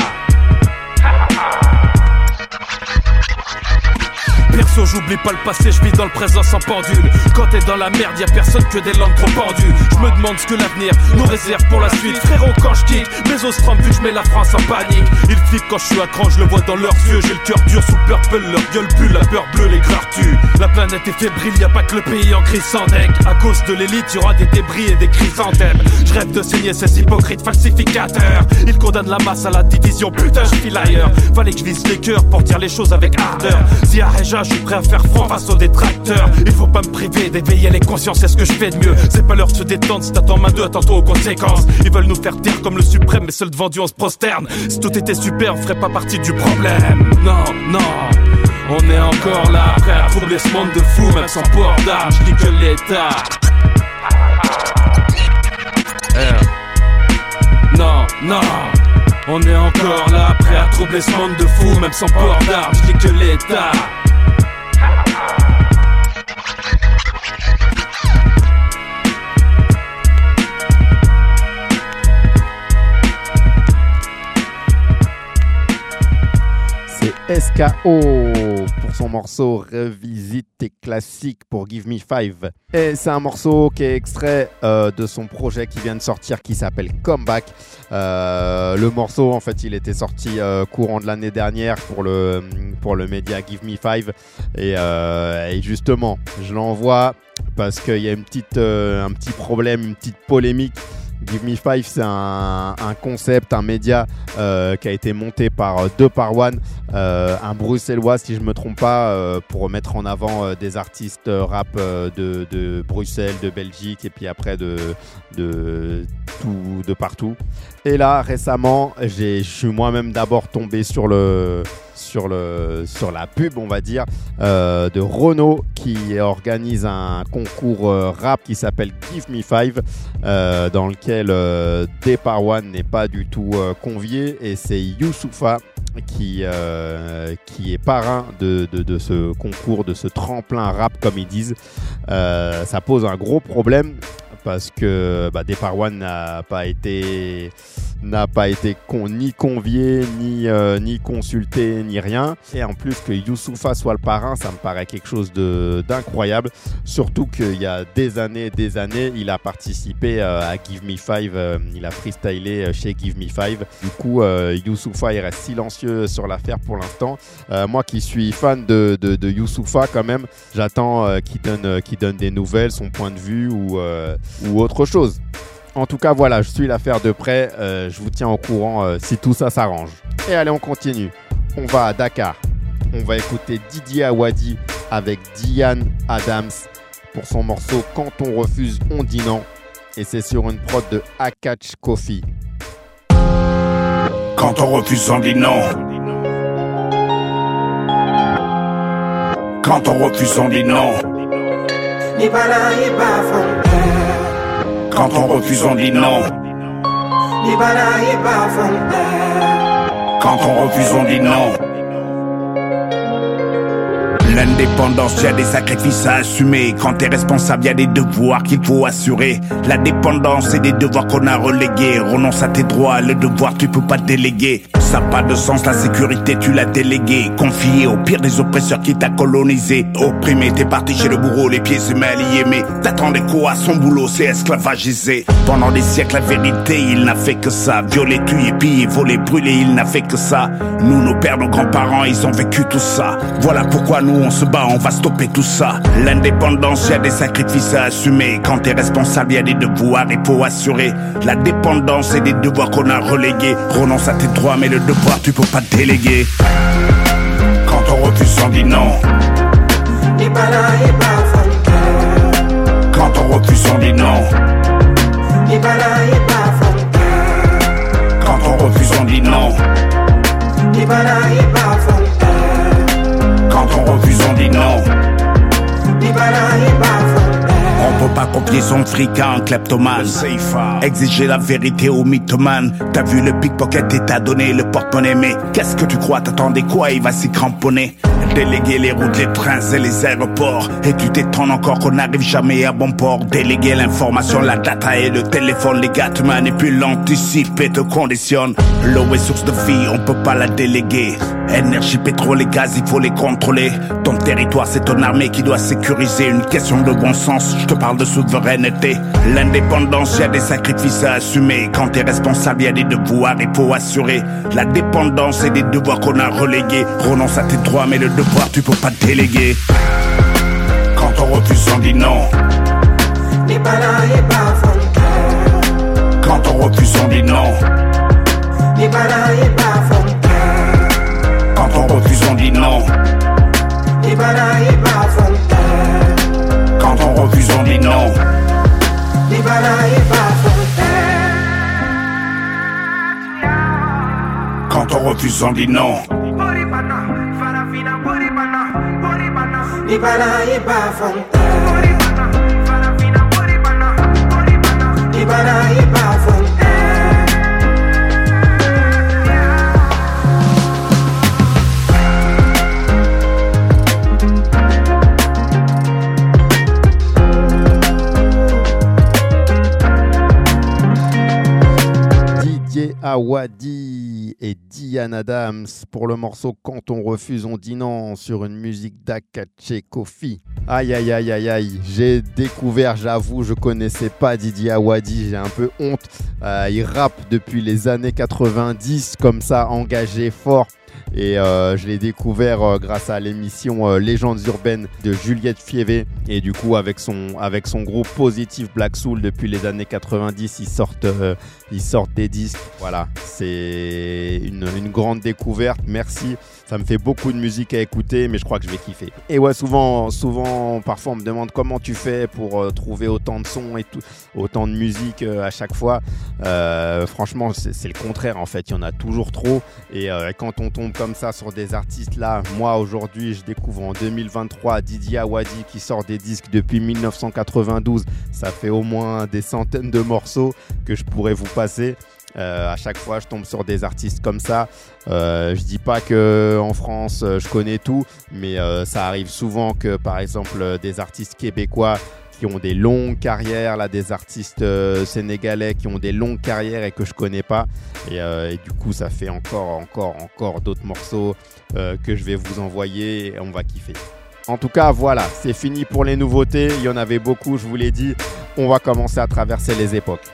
Speaker 14: Perso, j'oublie pas le passé, je vis dans le présent sans pendule. Quand t'es dans la merde, y'a personne que des langues trop pendues. Je me demande ce que l'avenir nous réserve pour la suite. Frérot, quand je kick, mes os tremblent vu que je mets la France en panique. Ils flippent quand je suis à cran, je le vois dans leurs yeux. J'ai le cœur dur sous purple, leur gueule pue, la peur bleue les graves tue. La planète est fébrile, y'a pas que le pays en crise sans deck. À cause de l'élite, y'aura des débris et des chrysanthèmes. Je rêve de saigner ces hypocrites falsificateurs. Ils condamnent la masse à la division, putain je file ailleurs. Fallait que je vise les cœurs pour dire les choses avec ardeur. Si à Réja, je suis prêt à faire front face aux détracteurs. Il faut pas me priver d'éveiller les consciences, c'est ce que je fais de mieux. C'est pas l'heure de se détendre, si t'attends main 2, attends-toi aux conséquences. Ils veulent nous faire taire comme le suprême, mais seul devant Dieu on se prosterne. Si tout était super, on ferait pas partie du problème. Non, non. On est encore là, prêt à troubler ce monde de fous, même sans port d'armes. Je dis que l'État. Non, non. On est encore là, prêt à troubler ce monde de fous, même sans port d'armes. Je dis que l'État.
Speaker 2: C'est SKO pour son morceau Revisite tes classiques pour Give Me 5. Et c'est un morceau qui est extrait de son projet qui vient de sortir qui s'appelle Comeback. Le morceau, en fait, il était sorti courant de l'année dernière pour le média Give Me 5. Et justement, je l'envoie parce qu'il y a un petit problème, une petite polémique. Give Me 5, c'est un concept, un média qui a été monté par deux par One, un bruxellois si je ne me trompe pas, pour mettre en avant des artistes rap de Bruxelles, de Belgique et puis après de partout. Et là récemment, je suis moi-même d'abord tombé sur la pub, on va dire, de Renault qui organise un concours rap qui s'appelle Give Me 5, dans lequel Depar One n'est pas du tout convié, et c'est Youssoupha qui est parrain de ce concours, de ce tremplin rap comme ils disent. Ça pose un gros problème parce que Depar One n'a pas été ni convié, ni consulté, ni rien. Et en plus que Youssoupha soit le parrain, ça me paraît quelque chose d'incroyable. Surtout qu'il y a des années, il a participé à Give Me 5. Il a freestylé chez Give Me 5. Du coup, Youssoupha, il reste silencieux sur l'affaire pour l'instant. Moi qui suis fan de Youssoupha quand même, j'attends qu'il donne des nouvelles, son point de vue ou autre chose. En tout cas, voilà, je suis l'affaire de près. Je vous tiens au courant si tout ça s'arrange. Et allez, on continue. On va à Dakar. On va écouter Didier Awadi avec Diane Adams pour son morceau Quand on refuse, on dit non. Et c'est sur une prod de Akach Kofi.
Speaker 15: Quand on refuse, on dit non. Quand on refuse, on dit non. Quand on refuse, on dit non. Quand on refuse, on dit non. L'indépendance, y a des sacrifices à assumer. Quand t'es responsable, y a des devoirs qu'il faut assurer. La dépendance, c'est des devoirs qu'on a relégués. Renonce à tes droits, le devoir tu peux pas déléguer. Ça n'a pas de sens, la sécurité tu l'as déléguée. Confiée au pire des oppresseurs qui t'a colonisé. Opprimé, t'es parti chez le bourreau, les pieds se mêlent liés. Mais t'attendais quoi? Son boulot c'est esclavagisé. Pendant des siècles la vérité, il n'a fait que ça. Violer, tuer, piller, voler, brûler, il n'a fait que ça. Nous, nos pères, nos grands-parents, ils ont vécu tout ça. Voilà pourquoi nous on se bat, on va stopper tout ça. L'indépendance, y a des sacrifices à assumer. Quand t'es responsable, y a des devoirs, il faut assurer. La dépendance, c'est des devoirs qu'on a relégués. Renonce à tes droits, mais le devoir tu peux pas déléguer. Quand on refuse, on dit non. Quand on refuse, on dit non. Quand on refuse, on dit non. Quand on refuse, on dit non. On peut pas copier son fric à un kleptomane. Exiger la vérité au mythomane. T'as vu le pickpocket et t'as donné le porte-monnaie. Mais qu'est-ce que tu crois? T'attendais quoi? Il va s'y cramponner. Déléguer les routes, les trains et les aéroports. Et tu t'étonnes encore qu'on n'arrive jamais à bon port. Déléguer l'information, la data et le téléphone. Les gars te manipulent, l'anticipent et te conditionnent. L'eau est source de vie, on peut pas la déléguer. Énergie, pétrole et gaz, il faut les contrôler. Ton territoire, c'est ton armée qui doit sécuriser. Une question de bon sens, je te parle de souveraineté. L'indépendance, y a des sacrifices à assumer. Quand t'es responsable, y a des devoirs, il faut assurer. La dépendance, c'est des devoirs qu'on a relégués. Renonce à tes droits, mais le devoir, tu peux pas déléguer. Quand on refuse, on dit non. Quand on refuse, on dit non. Quand on refuse, on dit non. Quand on refuse, on dit non. Quand on refuse, on dit non.
Speaker 2: Didier Awadi et Diane Adams pour le morceau Quand on refuse, on dit non sur une musique d'Akache Kofi. Aïe aïe aïe aïe aïe, j'ai découvert, j'avoue, je connaissais pas Didier Awadi, j'ai un peu honte. Il rappe depuis les années 90 comme ça, engagé, fort. Et je l'ai découvert grâce à l'émission Légendes urbaines de Juliette Fievé. Et du coup, avec son groupe Positive Black Soul, depuis les années 90, ils sortent des disques. Voilà, c'est une grande découverte. Merci. Ça me fait beaucoup de musique à écouter, mais je crois que je vais kiffer. Et ouais, souvent, parfois, on me demande comment tu fais pour trouver autant de sons et tout, autant de musique à chaque fois. Franchement, c'est le contraire en fait. Il y en a toujours trop. Et quand on tombe comme ça sur des artistes là, moi aujourd'hui, je découvre en 2023 Didier Awadi qui sort des disques depuis 1992. Ça fait au moins des centaines de morceaux que je pourrais vous passer. À chaque fois, je tombe sur des artistes comme ça. Je dis pas que en France, je connais tout, mais ça arrive souvent que, par exemple, des artistes québécois qui ont des longues carrières, là, des artistes sénégalais qui ont des longues carrières et que je connais pas. Et du coup, ça fait encore d'autres morceaux que je vais vous envoyer et on va kiffer. En tout cas, voilà, c'est fini pour les nouveautés. Il y en avait beaucoup, je vous l'ai dit. On va commencer à traverser les époques.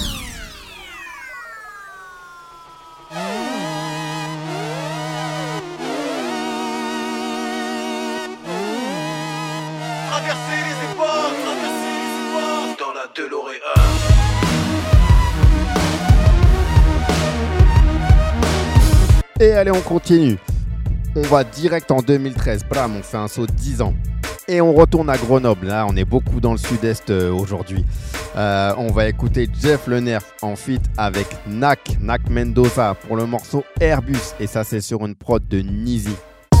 Speaker 2: Et allez, on continue. On va direct en 2013. Bram, on fait un saut de 10 ans. Et on retourne à Grenoble. Là, on est beaucoup dans le sud-est aujourd'hui. On va écouter Jeff Le Nerf en feat avec Nak Mendoza pour le morceau Airbus. Et ça, c'est sur une prod de Nizi.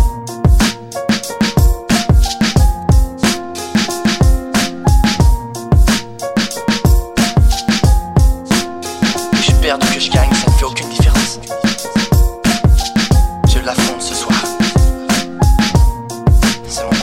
Speaker 16: Je perds ou que je gagne, ça ne fait aucune différence. Je l'affronte ce soir. C'est mon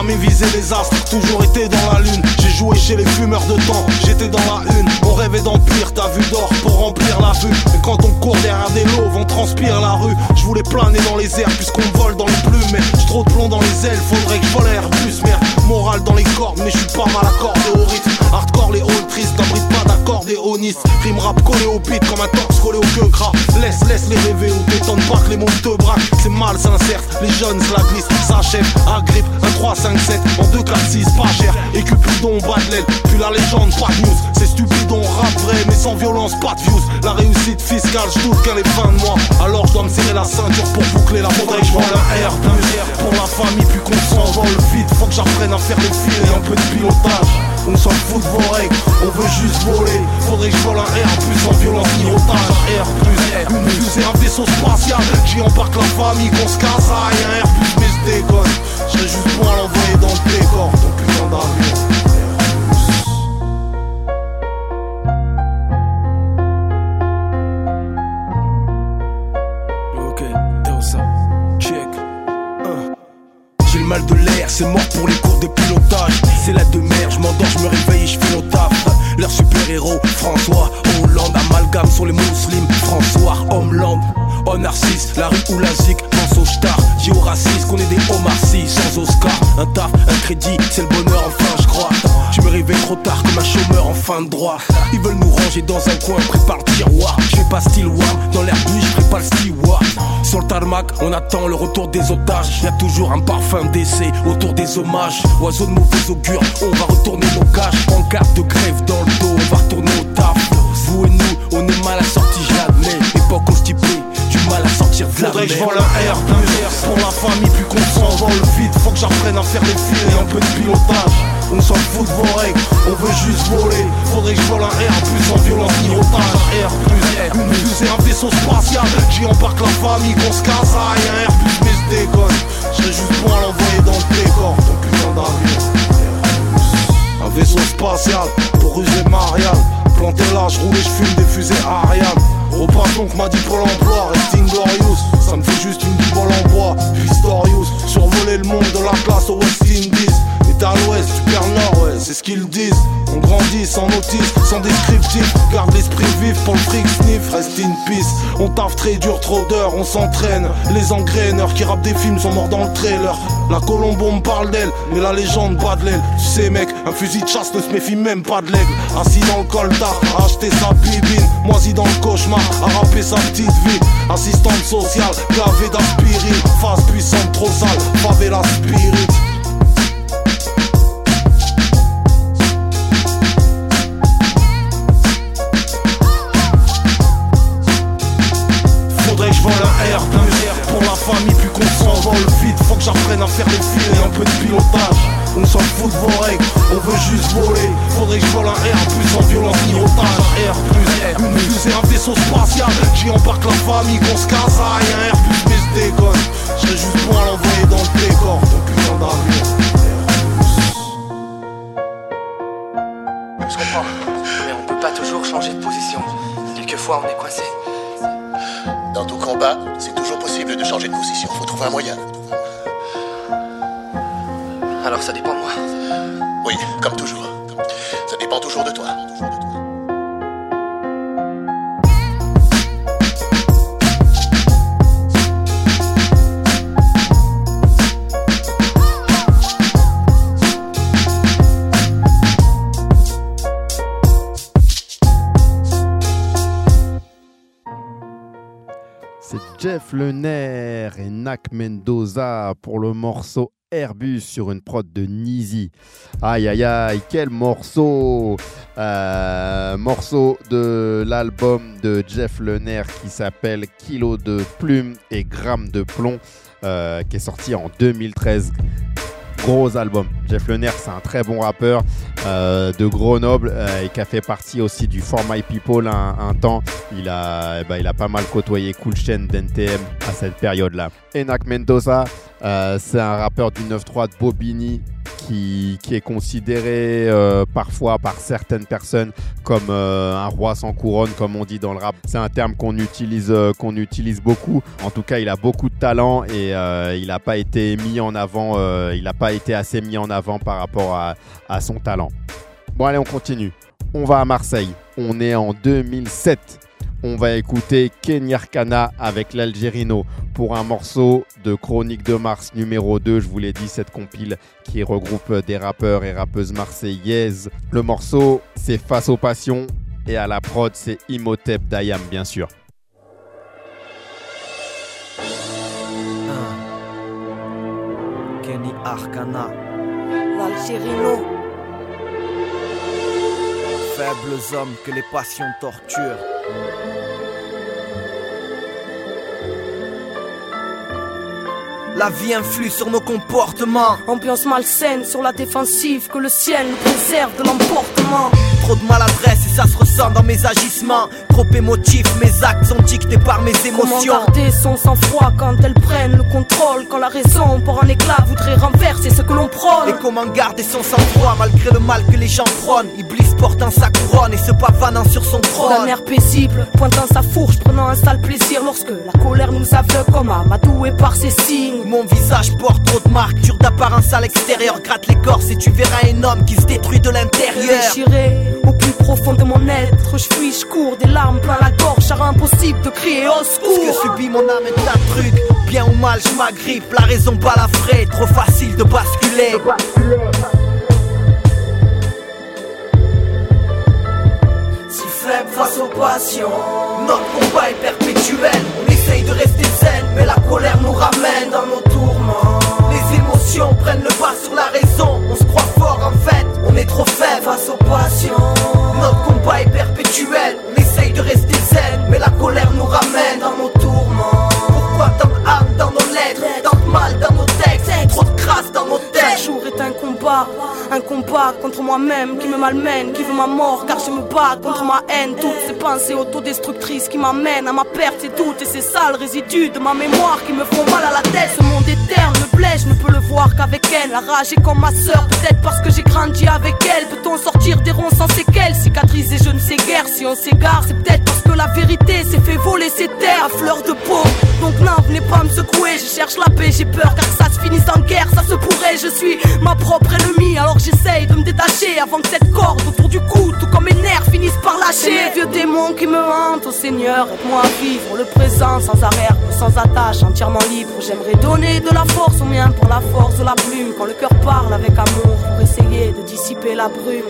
Speaker 17: jamais visé les astres, toujours été dans la lune. J'ai joué chez les fumeurs de temps, j'étais dans la une. On rêvait d'empire, t'as vu d'or pour remplir la vue. Mais quand on court derrière des lots, on transpire la rue. Je voulais planer dans les airs puisqu'on vole dans les plumes. Mais j'ai trop de plomb dans les ailes, faudrait que je vole Airbus. Merde, morale dans les cordes, mais je suis pas mal accordé au rythme. Hardcore les halls tristes, n'abrite pas d'accordéoniste. Rime rap collé au beat comme un torse collé au queue gras. Laisse les rêver ou t'étonne pas que les mondes te braquent. C'est mal sincère, les jeunes se la glissent. S'achève, agrippe, un 3, 5, 7 en 2, 4, 6, pas cher. Et Cupidon bat de l'aile, puis la légende, pas de news. C'est stupide, on rappe vrai, mais sans violence, pas de views. La réussite fiscale, je doute qu'elle est fin de mois. Alors je dois me serrer la ceinture pour boucler la faudrait que je vole un R pour la famille, puis qu'on s'envole vite. Faut que j'apprenne à faire les fils et un peu de pilotage. On s'en fout de vos règles, on veut juste voler. Faudrait que je vole un R plus sans violence ni otage. Un R plus, une fusée, un vaisseau spatial. J'y embarque la famille, qu'on se casse. Ah, y'a un R plus, mais je déconne. J'serais juste bon à l'envoyer dans le décor. Ton putain d'avion. J'ai le mal de l'air, c'est mort pour les cours de pilotage. C'est la de mer, je m'endors, je me réveille et je fais au taf. Leur super-héros, François Hollande. Amalgame sur les musulmans, François Homeland. Oh Narcisse, la rue ou la zik, pense au star. J'ai au raciste, qu'on est des Omar Sy sans Oscar. Un taf, un crédit, c'est le bonheur enfin je crois. Je me réveille trop tard comme un chômeur en fin de droit. Ils veulent nous ranger dans un coin, prépare le tiroir. Je fais pas style warm, dans l'Airbus je prépare le steward. Sur le tarmac, on attend le retour des otages. Y'a toujours un parfum d'essai autour des hommages. Oiseaux de mauvais augure, on va retourner nos cages. En carte de grève dans le dos, on va retourner au taf. Vous et nous, on est mal assortis, je l'admets. Époque constipée, du mal à sortir de la mer. Faudrait que je vole un R pour la famille, puis qu'on s'envole vite. Faut que j'apprenne à faire les fils et un peu de pilotage. On s'en fout de vos règles, on veut juste voler. Faudrait que je vole un R plus sans violence ni otage. Un R plus, une fusée, un vaisseau spatial. J'y embarque la famille, qu'on se casse. Ah, y'a un R plus, mais je déconne. J'serais juste bon à l'envoyer dans le décor. Ton putain d'avion. Un vaisseau spatial pour user Marianne. Planté là, j'roule et j'fume des fusées Ariane. Repas donc m'a dit Pôle emploi, reste inglorious. Ça me fait juste une bibole en bois, Pistorius. Survoler le monde de la classe au West Indies. Et t'es à l'ouest, du Père Nord, ouais, c'est ce qu'ils disent. On grandit sans notice, sans descriptif. Garde l'esprit vif pour le fric sniff, reste in peace. On taffe très dur, trop d'heures, on s'entraîne. Les engraineurs qui rappent des films sont morts dans le trailer. La colombe on me parle d'elle, mais la légende bat de l'aile. Tu sais mec, un fusil de chasse ne se méfie même pas de l'aigle. Assis dans le coltard, à acheter sa bibine. Moisi dans le cauchemar, à rapper sa petite vie. Assistante sociale, gavé d'aspirine. Face puissante trop sale, favela spirit. Faudrait que je vole un R pour la famille, puis qu'on s'envole vite. Faut que j'apprenne à faire les fils et un peu de pilotage. On s'en fout de vos règles, on veut juste voler. Faudrait que je vole un R plus sans violence ni otage. Un R plus, une fusée, un vaisseau spatial. J'y embarque la famille, qu'on se casse. Ah, y'a un R plus, mais je déconne. J'serais juste bon à l'envoyer dans le décor. Ton putain d'avion.
Speaker 16: Je comprends, mais on peut pas toujours changer de position. Quelquefois on est coincé.
Speaker 18: Dans tout combat, c'est toujours possible de changer de position. Faut trouver un moyen.
Speaker 16: Alors ça dépend de moi.
Speaker 18: Oui, comme toujours. Ça dépend toujours de toi.
Speaker 2: C'est Jeff Lenaire et Nak Mendoza pour le morceau Airbus sur une prod de Nizi. Aïe aïe aïe, quel morceau! Morceau de l'album de Jeff Lenaire qui s'appelle Kilo de plumes et grammes de plomb, qui est sorti en 2013. Gros album. Jeff Lenaire, c'est un très bon rappeur de Grenoble et qui a fait partie aussi du For My People un temps. Il a pas mal côtoyé Cool Chain d'NTM à cette période-là. Et Nak Mendoza, c'est un rappeur du 9-3 de Bobigny qui est considéré parfois par certaines personnes comme un roi sans couronne, comme on dit dans le rap. C'est un terme qu'on utilise beaucoup. En tout cas, il a beaucoup de talent et il n'a pas été mis en avant. Il n'a pas été assez mis en avant par rapport à son talent. Bon, allez, on continue. On va à Marseille. On est en 2007. On va écouter Kenny Arcana avec l'Algérino pour un morceau de Chronique de Mars numéro 2. Je vous l'ai dit, cette compile qui regroupe des rappeurs et rappeuses marseillaises. Le morceau, c'est Face aux passions et à la prod, c'est Imhotep Dayam, bien sûr.
Speaker 8: Kenny Arcana,
Speaker 5: l'Algérino.
Speaker 8: Faibles hommes que les passions torturent. La vie influe sur nos comportements.
Speaker 9: Ambiance malsaine sur la défensive, que le ciel nous préserve de l'emportement.
Speaker 8: Trop de maladresse et ça se ressent dans mes agissements. Trop émotif, mes actes sont dictés par mes émotions.
Speaker 9: Comment garder son sang-froid quand elles prennent le contrôle? Quand la raison part en éclat voudrait renverser ce que l'on prône.
Speaker 8: Et comment garder son sang-froid malgré le mal que les gens prônent? Iblis portant sa couronne et se pavanant sur son trône.
Speaker 9: D'un air paisible, pointant sa fourche, prenant un sale plaisir lorsque la colère nous aveugle comme amadoué par ses signes.
Speaker 8: Mon visage porte trop de marques, dur d'apparence à l'extérieur. Gratte l'écorce et tu verras un homme qui se détruit de l'intérieur.
Speaker 9: Déchiré au plus profond de mon être, je fuis, je cours, des larmes plein la gorge, car impossible de crier au secours.
Speaker 8: Ce que subit mon âme est un truc, bien ou mal je m'agrippe, la raison balafrée, trop facile de basculer.
Speaker 10: Si faible face aux passions, notre combat est perpétuel. On essaye de rester zen, mais la colère nous ramène dans nos tourments.
Speaker 8: Les émotions prennent le pas sur la raison, on se croit fort en fait, on est trop faible
Speaker 10: face aux passions.
Speaker 8: Notre combat est perpétuel, on essaye de rester zen, mais la colère nous ramène dans nos tourments. Pourquoi tant de haine dans nos lettres, tant de mal dans nos textes, trop de crasse dans nos têtes?
Speaker 9: Chaque jour est un combat contre moi-même qui me malmène, qui veut ma mort car je me bats contre ma haine. Toutes ces pensées autodestructrices qui m'amènent à ma perte et doute, et ces sales résidus de ma mémoire qui me font mal à la tête. Ce monde éterne me plaît, je ne peux le voir qu'avec elle. La rage est comme ma sœur, peut-être parce que j'ai grandi avec elle. Peut-on sortir des ronds sans séquelles, cicatriser je ne sais guère. Si on s'égare, c'est peut-être parce que la vérité s'est fait voler ses terres à fleur de peau. Donc non, venez pas me secouer, je cherche la paix, j'ai peur car que ça se finisse en guerre. Ça se pourrait, je suis ma propre ennemie, alors j'essaye de me détacher avant que cette corde autour du cou, tout comme mes nerfs, finissent par lâcher. Les vieux démons qui me hantent, oh Seigneur, aide-moi à vivre le présent sans arrière, sans attache, entièrement libre. J'aimerais donner de la force aux miens pour la force de la plume, quand le cœur parle avec amour pour essayer de dissiper la brume.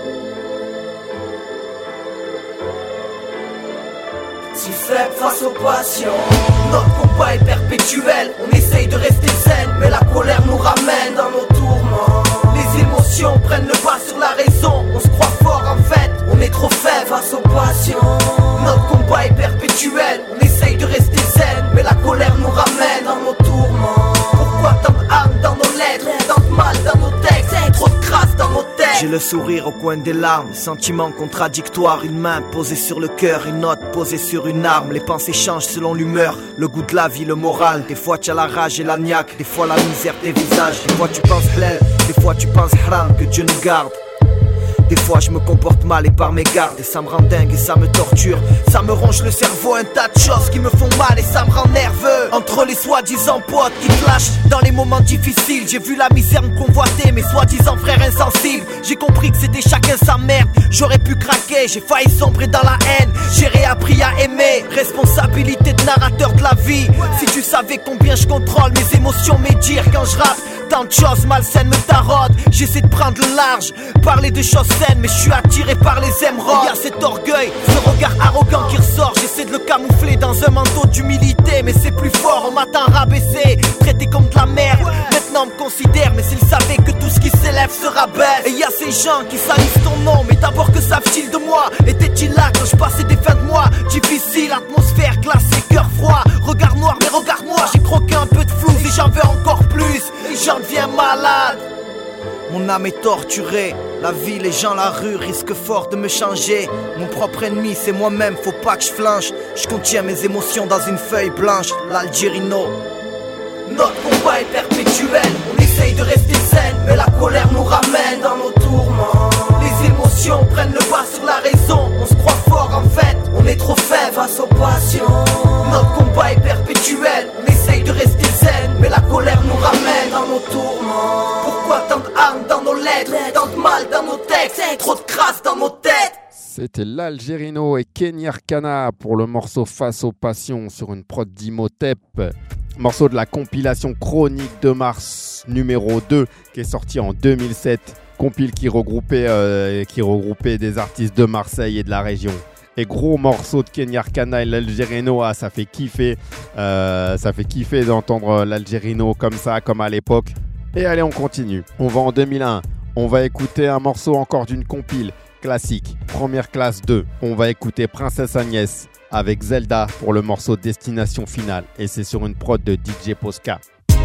Speaker 10: Si faible face aux passions,
Speaker 8: notre combat est perpétuel, on essaye de rester zen, mais la colère nous ramène dans nos tourments. Les émotions prennent le pas sur la raison, on se croit fort en fait, on est trop faible face aux passions. Notre combat est perpétuel, on essaye de rester zen, mais la colère nous ramène dans nos tourments. Pourquoi tant de haine dans nos lettres, tant de mal dans nos textes, trop de crasse dans nos têtes? J'ai le sourire au coin des larmes, sentiments contradictoires, une main posée sur le cœur, une autre posée sur une arme. Les pensées changent selon l'humeur, le goût de la vie, le moral. Des fois tu as la rage et la niaque, des fois la misère des visages. Des fois tu penses halal, des fois tu penses haram, que Dieu nous garde. Des fois je me comporte mal et par mes gardes, et ça me rend dingue et ça me torture. Ça me ronge le cerveau, un tas de choses qui me font mal et ça me rend nerveux. Entre les soi-disant potes qui te lâchent dans les moments difficiles, j'ai vu la misère me convoiter, mes soi-disant frères insensibles. J'ai compris que c'était chacun sa merde, j'aurais pu craquer, j'ai failli sombrer dans la haine. J'ai réappris à aimer, responsabilité de narrateur de la vie. Si tu savais combien je contrôle mes émotions, mes dires quand je rappe. Tant de choses malsaines me taraudent, j'essaie de prendre le large, parler de choses saines, mais je suis attiré par les émeraudes. Il y a cet orgueil, ce regard arrogant qui ressort, j'essaie de le camoufler dans un manteau d'humilité, mais c'est plus fort, on m'attend rabaissé, traité comme de la merde. Maintenant on me considère, mais s'ils savaient que tout ce qui s'élève se rabaisse. Et il y a ces gens qui salissent ton nom, mais d'abord que savent-ils de moi? Était-il là quand je passais des fins de mois difficiles, atmosphère glacée, cœur froid, regard noir, mais regarde-moi, j'ai croqué un peu de flou et j'en veux encore plus, et j'en deviens malade. Mon âme est torturée, la vie, les gens, la rue risquent fort de me changer. Mon propre ennemi, c'est moi-même, faut pas que je flanche. Je contiens mes émotions dans une feuille blanche, l'Algérino. Notre combat est perpétuel, on essaie
Speaker 10: essaye de rester zen, mais la colère nous ramène dans nos tourments. Les émotions prennent le pas sur la raison. On se croit fort en fait, on est trop faible face aux passions. Notre combat est perpétuel, on essaye de rester zen, mais la colère nous ramène dans nos tourments. Pourquoi tant de haine dans nos lettres, tant de mal dans nos textes, trop de crasse dans nos têtes?
Speaker 2: C'était l'Algérino et Kenny Arcana pour le morceau Face aux passions sur une prod d'Imhotep. Morceau de la compilation Chronique de Mars numéro 2 qui est sorti en 2007. Compile qui regroupait des artistes de Marseille et de la région. Et gros morceau de Kenny Arcana et l'Algérino, ça fait kiffer. Ça fait kiffer d'entendre l'Algérino comme ça, comme à l'époque. Et allez, on continue. On va en 2001. On va écouter un morceau encore d'une compile classique, première classe 2. On va écouter Princesse Agnès avec Zelda pour le morceau Destination Finale. Et c'est sur une prod de DJ Posca.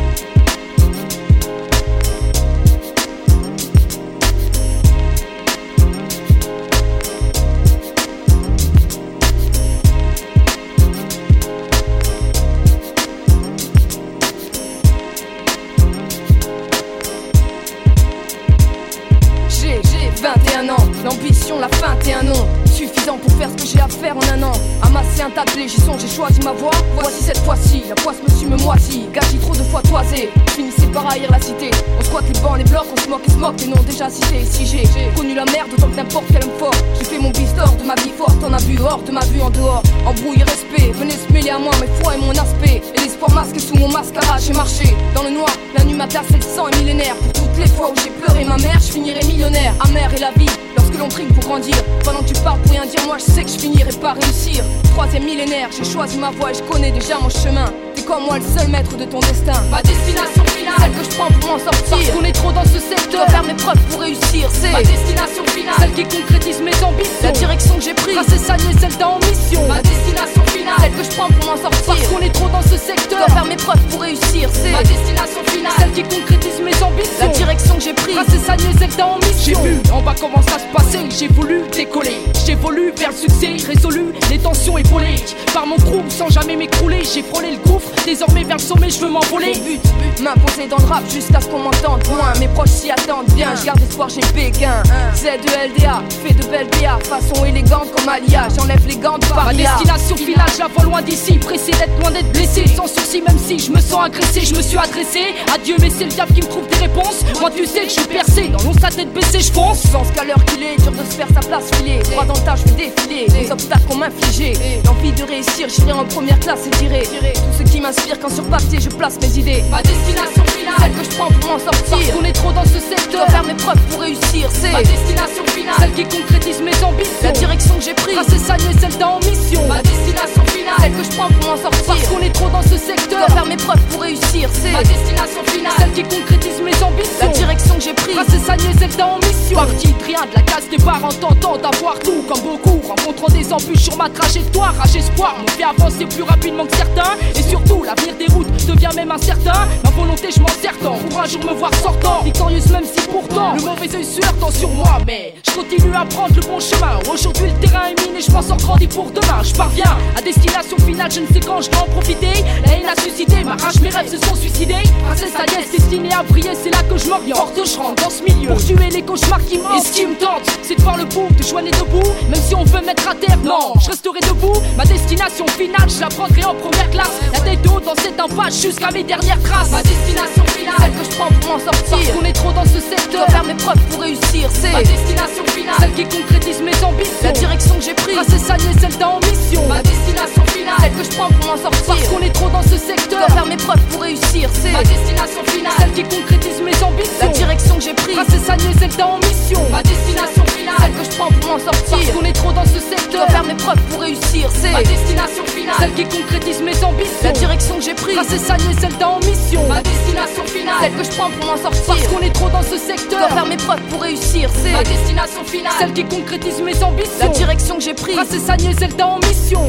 Speaker 19: L'ambition, la feinte et un nom suffisant pour faire ce que j'ai à faire en un an. Amasser un tas de blé, j'y songe, j'ai choisi ma voie. Voici cette fois-ci, la poisse me suit, me moisit. Gâchis trop de fois toisé, je finissais par haïr la cité. On squatte les bancs, les blocs, on se moque et se moque. Les noms déjà cités, si j'ai connu la merde autant que n'importe quel homme fort. J'ai fait mon bistort de ma vie forte, on a vu hors de ma vue en dehors. Embrouille, respect, venez se mêler à moi, mes foi et mon aspect. Et l'espoir masqué sous mon mascara, j'ai marché dans le noir. La nuit m'a glacé, le sang est millénaire. Pour toutes les fois où j'ai pleuré ma mère, je finirai millionnaire. Amère est la vie, lorsque l'on trinque pour grandir. Pendant que tu parles pour rien dire, moi je sais que je finirai par réussir. Troisième millénaire, j'ai choisi ma voie et je connais déjà mon chemin. T'es comme moi le seul maître de ton destin. Ma destination finale, celle que je prends pour m'en sortir. Parce qu'on est trop dans ce secteur, faire mes preuves pour réussir. C'est ma destination finale, celle qui concrétise mes ambitions. La direction que j'ai prise, Princesse Agnès, Zelda en mission. Ma destination finale, celle que je prends pour m'en sortir. Parce qu'on est trop dans ce secteur, faire mes preuves pour réussir. C'est ma destination finale, celle qui concrétise mes ambitions. La direction que j'ai prise, Princesse Agnès, Zelda en mission. J'ai vu en bas comment ça se passait, j'ai voulu décoller. J'évolue vers le succès, résolu, les tensions épaulées. Par mon trou sans jamais m'écrouler, j'ai frôlé le gouffre. Désormais vers le sommet, je veux m'envoler. But, m'imposer dans le rap jusqu'à ce qu'on m'entende loin. Mes proches s'y attendent bien, je garde espoir, j'ai béguin. Z2LDA, fait de belles BA, façon élégante comme Alia. J'enlève les gants de Paris. Ma destination finale, je la vois loin d'ici. Pressé d'être loin d'être blessé, sans souci, même si je me sens agressé. Je me suis adressé à Dieu, mais c'est le diable qui me trouve des réponses. Moi, tu sais que je suis percé, dans l'once sa tête baissée, je fonce. Je pense qu'à l'heure qu'il est, dur de se faire sa place filée. Droit dans le tas, je vais défiler les obstacles qu'on m'infligeait. L'envie de réussir, j'irai en première classe et dirai tout ce qui m'inspire quand sur papier je place mes idées. Ma destination finale, celle que je prends pour m'en sortir. Parce qu'on est trop dans ce secteur, faire mes preuves pour réussir. C'est ma destination finale, celle qui concrétise mes ambitions. La direction que j'ai prise, Princesse Agnès, Zelda en mission. Ma destination finale, celle que je prends pour m'en sortir. Parce qu'on est trop dans ce secteur, faire mes preuves pour réussir. C'est ma destination finale, celle qui concrétise mes ambitions. La direction que j'ai prise, Princesse Agnès, Zelda en mission. Parti de rien, de la case départ en tentant d'avoir tout comme beaucoup. Rencontrant des embûches sur ma trajectoire, rage espoir m'ont fait avancer plus rapidement que certains. Et surtout, l'avenir des routes devient même incertain. Ma volonté, je m'en certain pour un jour me voir sortant victorieuse, même si pourtant le mauvais œil se heurtant sur moi. Mais je continue à prendre le bon chemin. Aujourd'hui, le terrain est miné, je m'en sors grandi pour demain. Je parviens à destination finale, je ne sais quand je dois en profiter. La haine a suscité, ma rage, mes rêves se sont suicidés. Princesse Agnès, destinée à briller, c'est là que je m'oriente. Forte, je rentre dans ce milieu pour tuer les cauchemars qui mentent. Et ce qui me tente, c'est de voir le bout, de joindre debout. Même si on veut mettre à terre, non, je resterai debout. Ma destination finale, je la prendrai en première classe. La tête haute dans cette impasse jusqu'à mes dernières traces. Ma destination finale, celle que je prends pour m'en sortir. Parce qu'on est trop dans ce secteur, faire mes preuves pour réussir. C'est ma destination finale, celle qui concrétise mes ambitions. La direction que j'ai prise, Princesse Agnès, Zelda en mission. Ma destination finale, celle que je prends pour m'en sortir. Parce qu'on est trop dans ce secteur, faire mes preuves pour réussir. C'est ma destination finale, celle qui concrétise mes ambitions. La direction que j'ai prise, Princesse Agnès, Zelda en mission. Ma destination finale, celle que je prends pour m'en sortir. Parce qu'on est trop dans ce secteur, faire mes preuves pour réussir. C'est ma destination finale, celle qui concrétise mes ambitions. La direction que j'ai prise, Princesse Agnès, Zelda en mission. Ma destination finale, celle que je prends pour m'en sortir. Parce qu'on est trop dans ce secteur, faire mes preuves pour réussir. C'est ma destination finale, celle qui concrétise mes ambitions. La direction que j'ai prise, Princesse Agnès, Zelda en mission.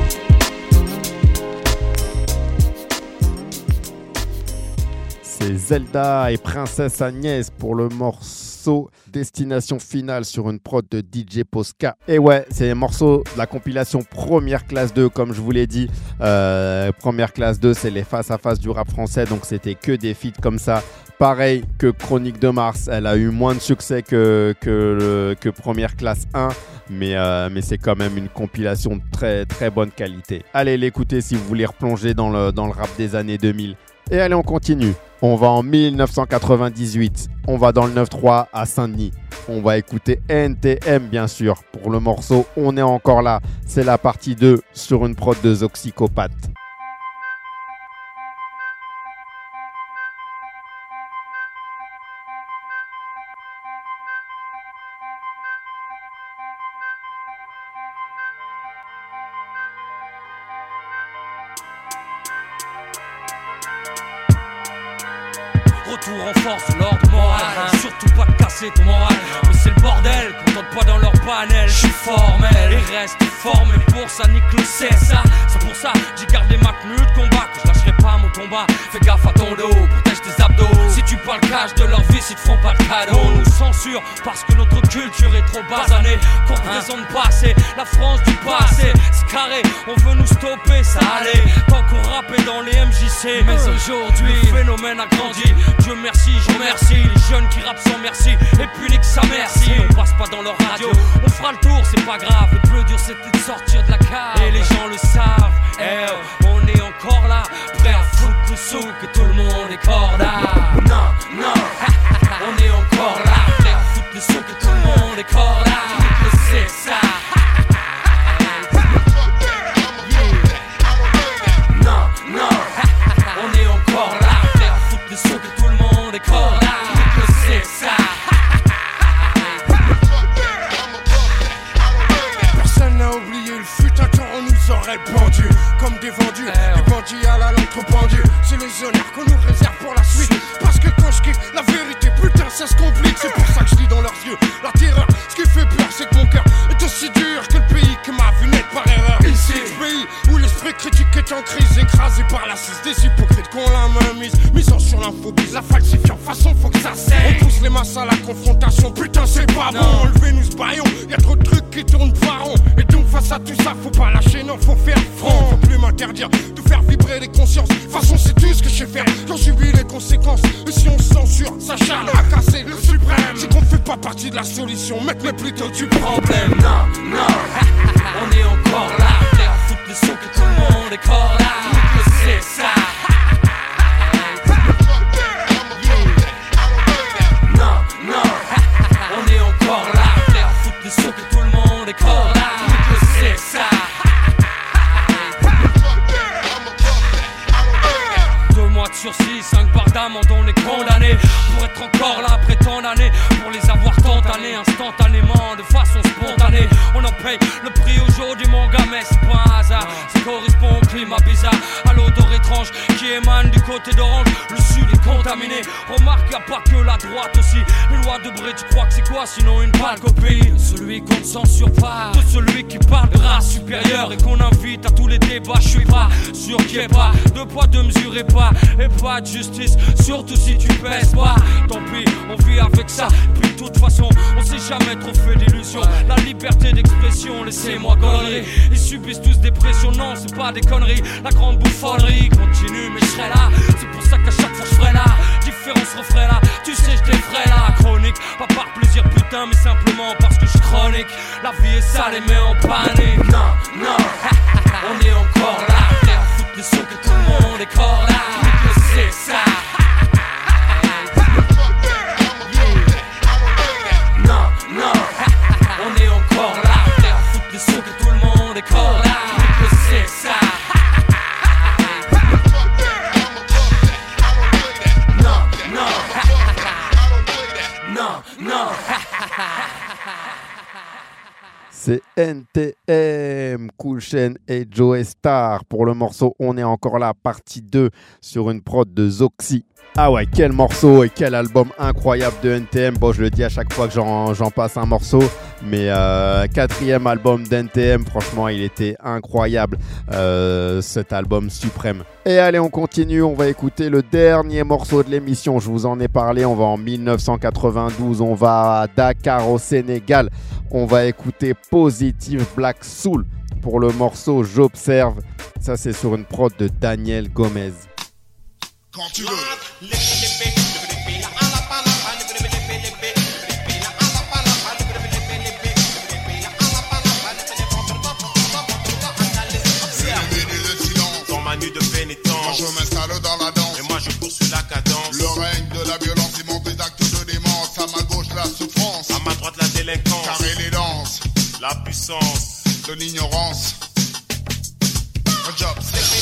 Speaker 2: C'est Zelda et Princesse Agnès pour le morceau Destination Finale sur une prod de DJ Posca. Et ouais, c'est un morceau de la compilation Première Classe 2, comme je vous l'ai dit. Première Classe 2, c'est les face à face du rap français, donc c'était que des feats comme ça. Pareil que Chronique de Mars, elle a eu moins de succès que Première Classe 1, mais c'est quand même une compilation de très très bonne qualité. Allez l'écouter si vous voulez replonger dans le rap des années 2000. Et allez, on continue. On va en 1998. On va dans le 9-3 à Saint-Denis. On va écouter NTM bien sûr. Pour le morceau On est encore là. C'est la partie 2 sur une prod de Zoxycopathe.
Speaker 20: Retour en force, l'ordre moral. Surtout pas de casser ton moral. Mais c'est le bordel, qu'on tente pas dans leur panel. J'suis formel et reste formé pour ça, nique le CSA. C'est pour ça, j'ai gardé ma tenue de combat. Que je lâcherai pas mon combat. Fais gaffe à ton dos, protège tes abdos. Si tu parles cash de leur vie, s'ils te feront pas de cadeau. On nous censure parce que notre culture est trop basanée. Qu'on représente pas assez la France du passé. C'est carré, on veut nous stopper, ça allait. Tant qu'on rappait dans les MJC. Mais aujourd'hui, le phénomène a grandi. Dieu merci, je remercie les jeunes qui rappent sans merci. Et puis nique sa merci. On passe pas dans leur radio, on fera le tour, c'est pas grave. Le plus dur c'était de sortir de la cave. Et les gens le savent, on est encore là. Prêt à foutre le souk que tout le monde est corda. Non, non, on est encore là. Prêt à foutre le souk que tout le monde est corda. C'est ça. Non, non, on est encore là. Prêt à foutre le souk que tout le monde est corda. C'est ça.
Speaker 21: Personne n'a oublié le fut un temps, on nous aurait pendu comme des vendus, des bandits à la langue trop pendue. C'est les honneurs qu'on nous réserve pour la suite. Parce que quand je kiffe la vérité, putain ça se complique. C'est pour ça que je dis dans leurs yeux la terreur. Ce qui fait peur c'est que mon cœur est aussi dur que le pays qui m'a vu naître par erreur. Ici, pays où l'esprit critique est en crise, écrasé par la cise des hypocrites qu'on la main mise. Misant sur l'inphobie, la falsifiant, façon faut que ça cesse. On pousse les masses à la confrontation, putain c'est pas bon. Enlevez-nous ce baillon, y'a trop de trucs qui tournent pas rond. Et donc face à tout ça, faut pas lâcher, non faut faire front. Faut plus m'interdire de faire vibrer les consciences. De toute façon c'est tout ce que je sais faire, j'en subis les conséquences. Et si on censure, ça charme à casser le suprême. C'est qu'on fait pas partie de la solution, mec mais plutôt du problème.
Speaker 20: Non, non, on est encore là. Prêt à foutre le son que tout le monde est corda. C'est ça. Non, non, on est encore là. Prêt à foutre le son que tout le monde est corda. C'est ça. 2 mois de sursis, 5 barres d'amende, on est condamné pour être encore là après tant d'années, pour les avoir tantanés instantanément, de façon spontanée. On en paye le prix aujourd'hui mon gars, mais c'est pas un hasard. Ça correspond au climat bizarre, à l'odeur étrange qui émane du côté d'Orange. Le sud est contaminé, remarque y'a pas que la droite aussi. Les lois de Bré, tu crois que c'est quoi sinon une pâle copie de celui qu'on ne censure pas, de celui qui parle de race supérieure et qu'on invite à tous les débats. Je suis pas sûr qu'il y ait pas de poids, de mesure et pas de justice, surtout si tu pèses pas. Tant pis, on vit avec ça. Puis de toute façon, on s'est jamais trop fait d'illusions. La liberté d'expression, laissez-moi conneries. Ils subissent tous des pressions, non, c'est pas des conneries. La grande bouffonnerie continue, mais je serai là. C'est pour ça qu'à chaque fois je ferai là. Différence referai là, tu sais, je t'effraie là. Chronique, pas par plaisir, putain, mais simplement parce que je chronique. La vie est sale et met en panique. Non, non, on est encore là. Prêt à foutre le son que tout le monde est corda. C'est ça. Non, non, on est encore là. Prêt à foutre le son que tout le monde est corda. C'est ça. Non, non, non, non.
Speaker 2: C'est NTM, Cool Chain et Joe Star pour le morceau On est encore là, partie 2 sur une prod de Zoxy. Ah ouais, quel morceau et quel album incroyable de NTM. Bon, je le dis à chaque fois que j'en passe un morceau, mais 4e album d'NTM, franchement, il était incroyable, cet album suprême. Et allez, on continue, on va écouter le dernier morceau de l'émission. Je vous en ai parlé, on va en 1992, on va à Dakar au Sénégal. On va écouter Positive Black Soul pour le morceau J'observe. Ça, c'est sur une prod de Daniel Gomez.
Speaker 11: Quand tu veux.
Speaker 3: de pénitence.
Speaker 11: Moi je m'installe dans la danse.
Speaker 3: Et moi je poursuis la cadence.
Speaker 11: Le règne de la violence, ils montrent des actes de démence. À ma gauche la souffrance,
Speaker 3: à ma droite la délinquance.
Speaker 11: Car l'élégance,
Speaker 3: la puissance
Speaker 11: de l'ignorance. Un job,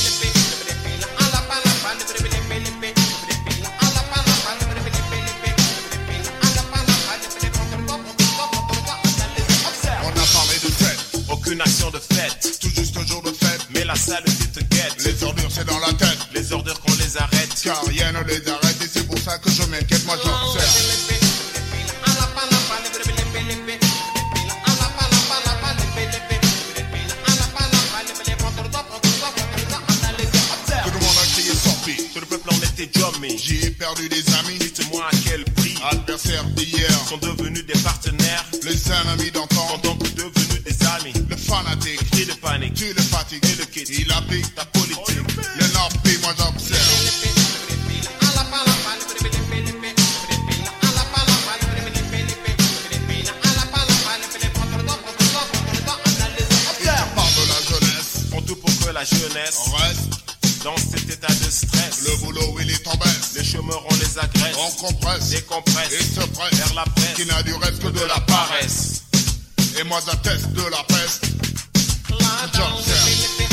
Speaker 3: aucune action de fête,
Speaker 11: tout juste un jour de fête.
Speaker 3: Mais la saleté te guette.
Speaker 11: Les ordures c'est dans la tête.
Speaker 3: Les ordures qu'on les arrête.
Speaker 11: Car rien ne les arrête et c'est pour ça que je m'inquiète. Moi j'observe. Tout le monde a crié sorti.
Speaker 3: Tout le peuple en était jommé.
Speaker 11: J'y ai perdu des amis.
Speaker 3: Dites-moi à quel prix.
Speaker 11: Adversaires d'hier
Speaker 3: sont devenus des partenaires.
Speaker 11: Les ennemis d'antan
Speaker 3: sont donc devenus des amis.
Speaker 11: Le fanatique,
Speaker 3: le cri de panique,
Speaker 11: tu le fatigues
Speaker 3: et le kit.
Speaker 11: Il applique
Speaker 3: ta politique.
Speaker 11: Le nappé, moi j'observe.
Speaker 3: La jeunesse
Speaker 11: reste
Speaker 3: dans cet état de stress.
Speaker 11: Le boulot il est en baisse.
Speaker 3: Les chômeurs on les agresse.
Speaker 11: On compresse,
Speaker 3: décompresse
Speaker 11: et se presse
Speaker 3: vers la presse
Speaker 11: qui n'a du reste que de la paresse. Et moi j'atteste de la peste. J'observe.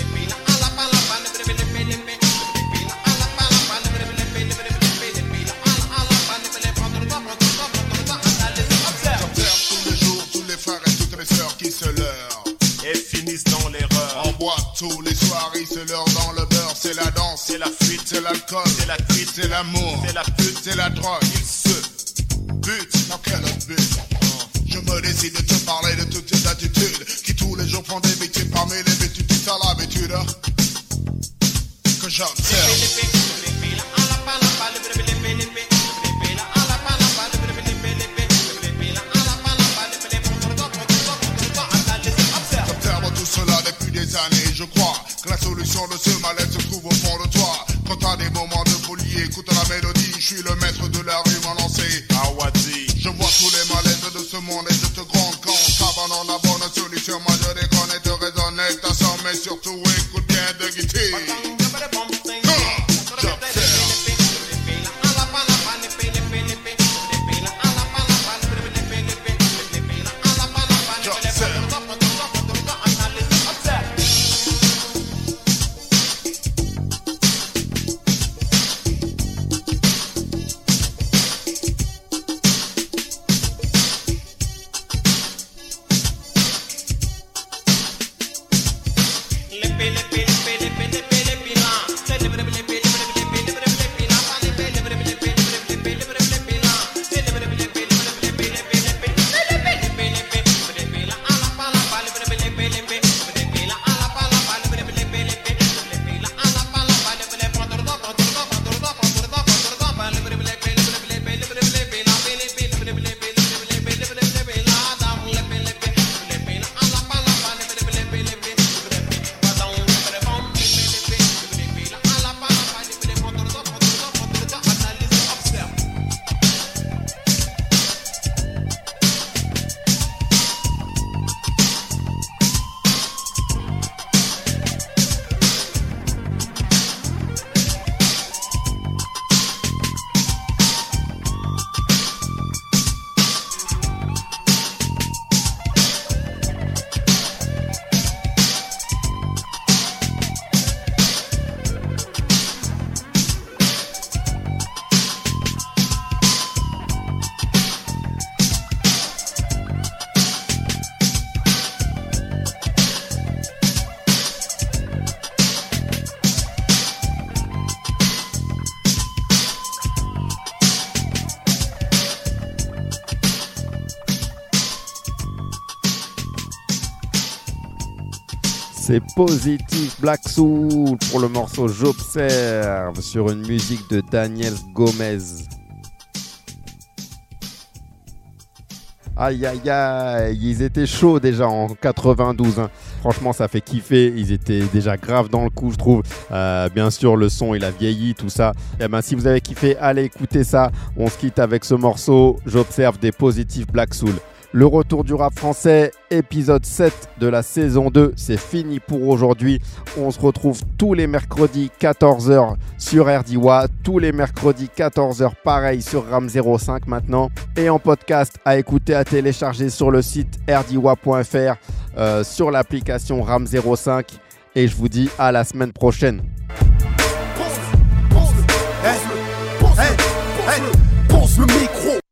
Speaker 11: J'observe tous les jours tous les frères et toutes les sœurs qui se leurrent
Speaker 3: et finissent dans l'erreur.
Speaker 11: En boîte tous les soirs, ils se leurrent dans le beurre. C'est la danse,
Speaker 3: c'est la fuite,
Speaker 11: c'est l'alcool,
Speaker 3: c'est la cuite,
Speaker 11: c'est l'amour,
Speaker 3: c'est la pute,
Speaker 11: c'est la drogue.
Speaker 3: Ils se butent.
Speaker 11: Dans quel autre but? Je me décide de te parler de toutes ces attitudes qui tous les jours font des victimes parmi les bêtudes. C'est ça l'habitude que j'observe. Années, je crois que la solution de ce mal-être se trouve au fond de toi. Quand t'as des moments de folie, écoute la mélodie. Je suis le maître de la rue, m'en lancer.
Speaker 3: Awadi.
Speaker 11: Je vois tous les malaises de ce monde et je te gronde quand on s'abandonne la bonne solution. Moi je déconne et te raisonne avec ta somme, mais surtout écoute bien de guitare.
Speaker 2: C'est Positive Black Soul pour le morceau J'observe sur une musique de Daniel Gomez. Aïe aïe aïe, ils étaient chauds déjà en 92, hein. Franchement ça fait kiffer, ils étaient déjà grave dans le coup je trouve. Bien sûr le son il a vieilli tout ça. Et ben si vous avez kiffé, allez écouter ça. On se quitte avec ce morceau J'observe des Positive Black Soul. Le retour du rap français, épisode 7 de la saison 2, c'est fini pour aujourd'hui. On se retrouve tous les mercredis 14h sur RDWA, tous les mercredis 14h pareil sur RAM 05 maintenant, et en podcast à écouter, à télécharger sur le site rdwa.fr, sur l'application RAM 05, et je vous dis à la semaine prochaine.
Speaker 11: Pose le micro.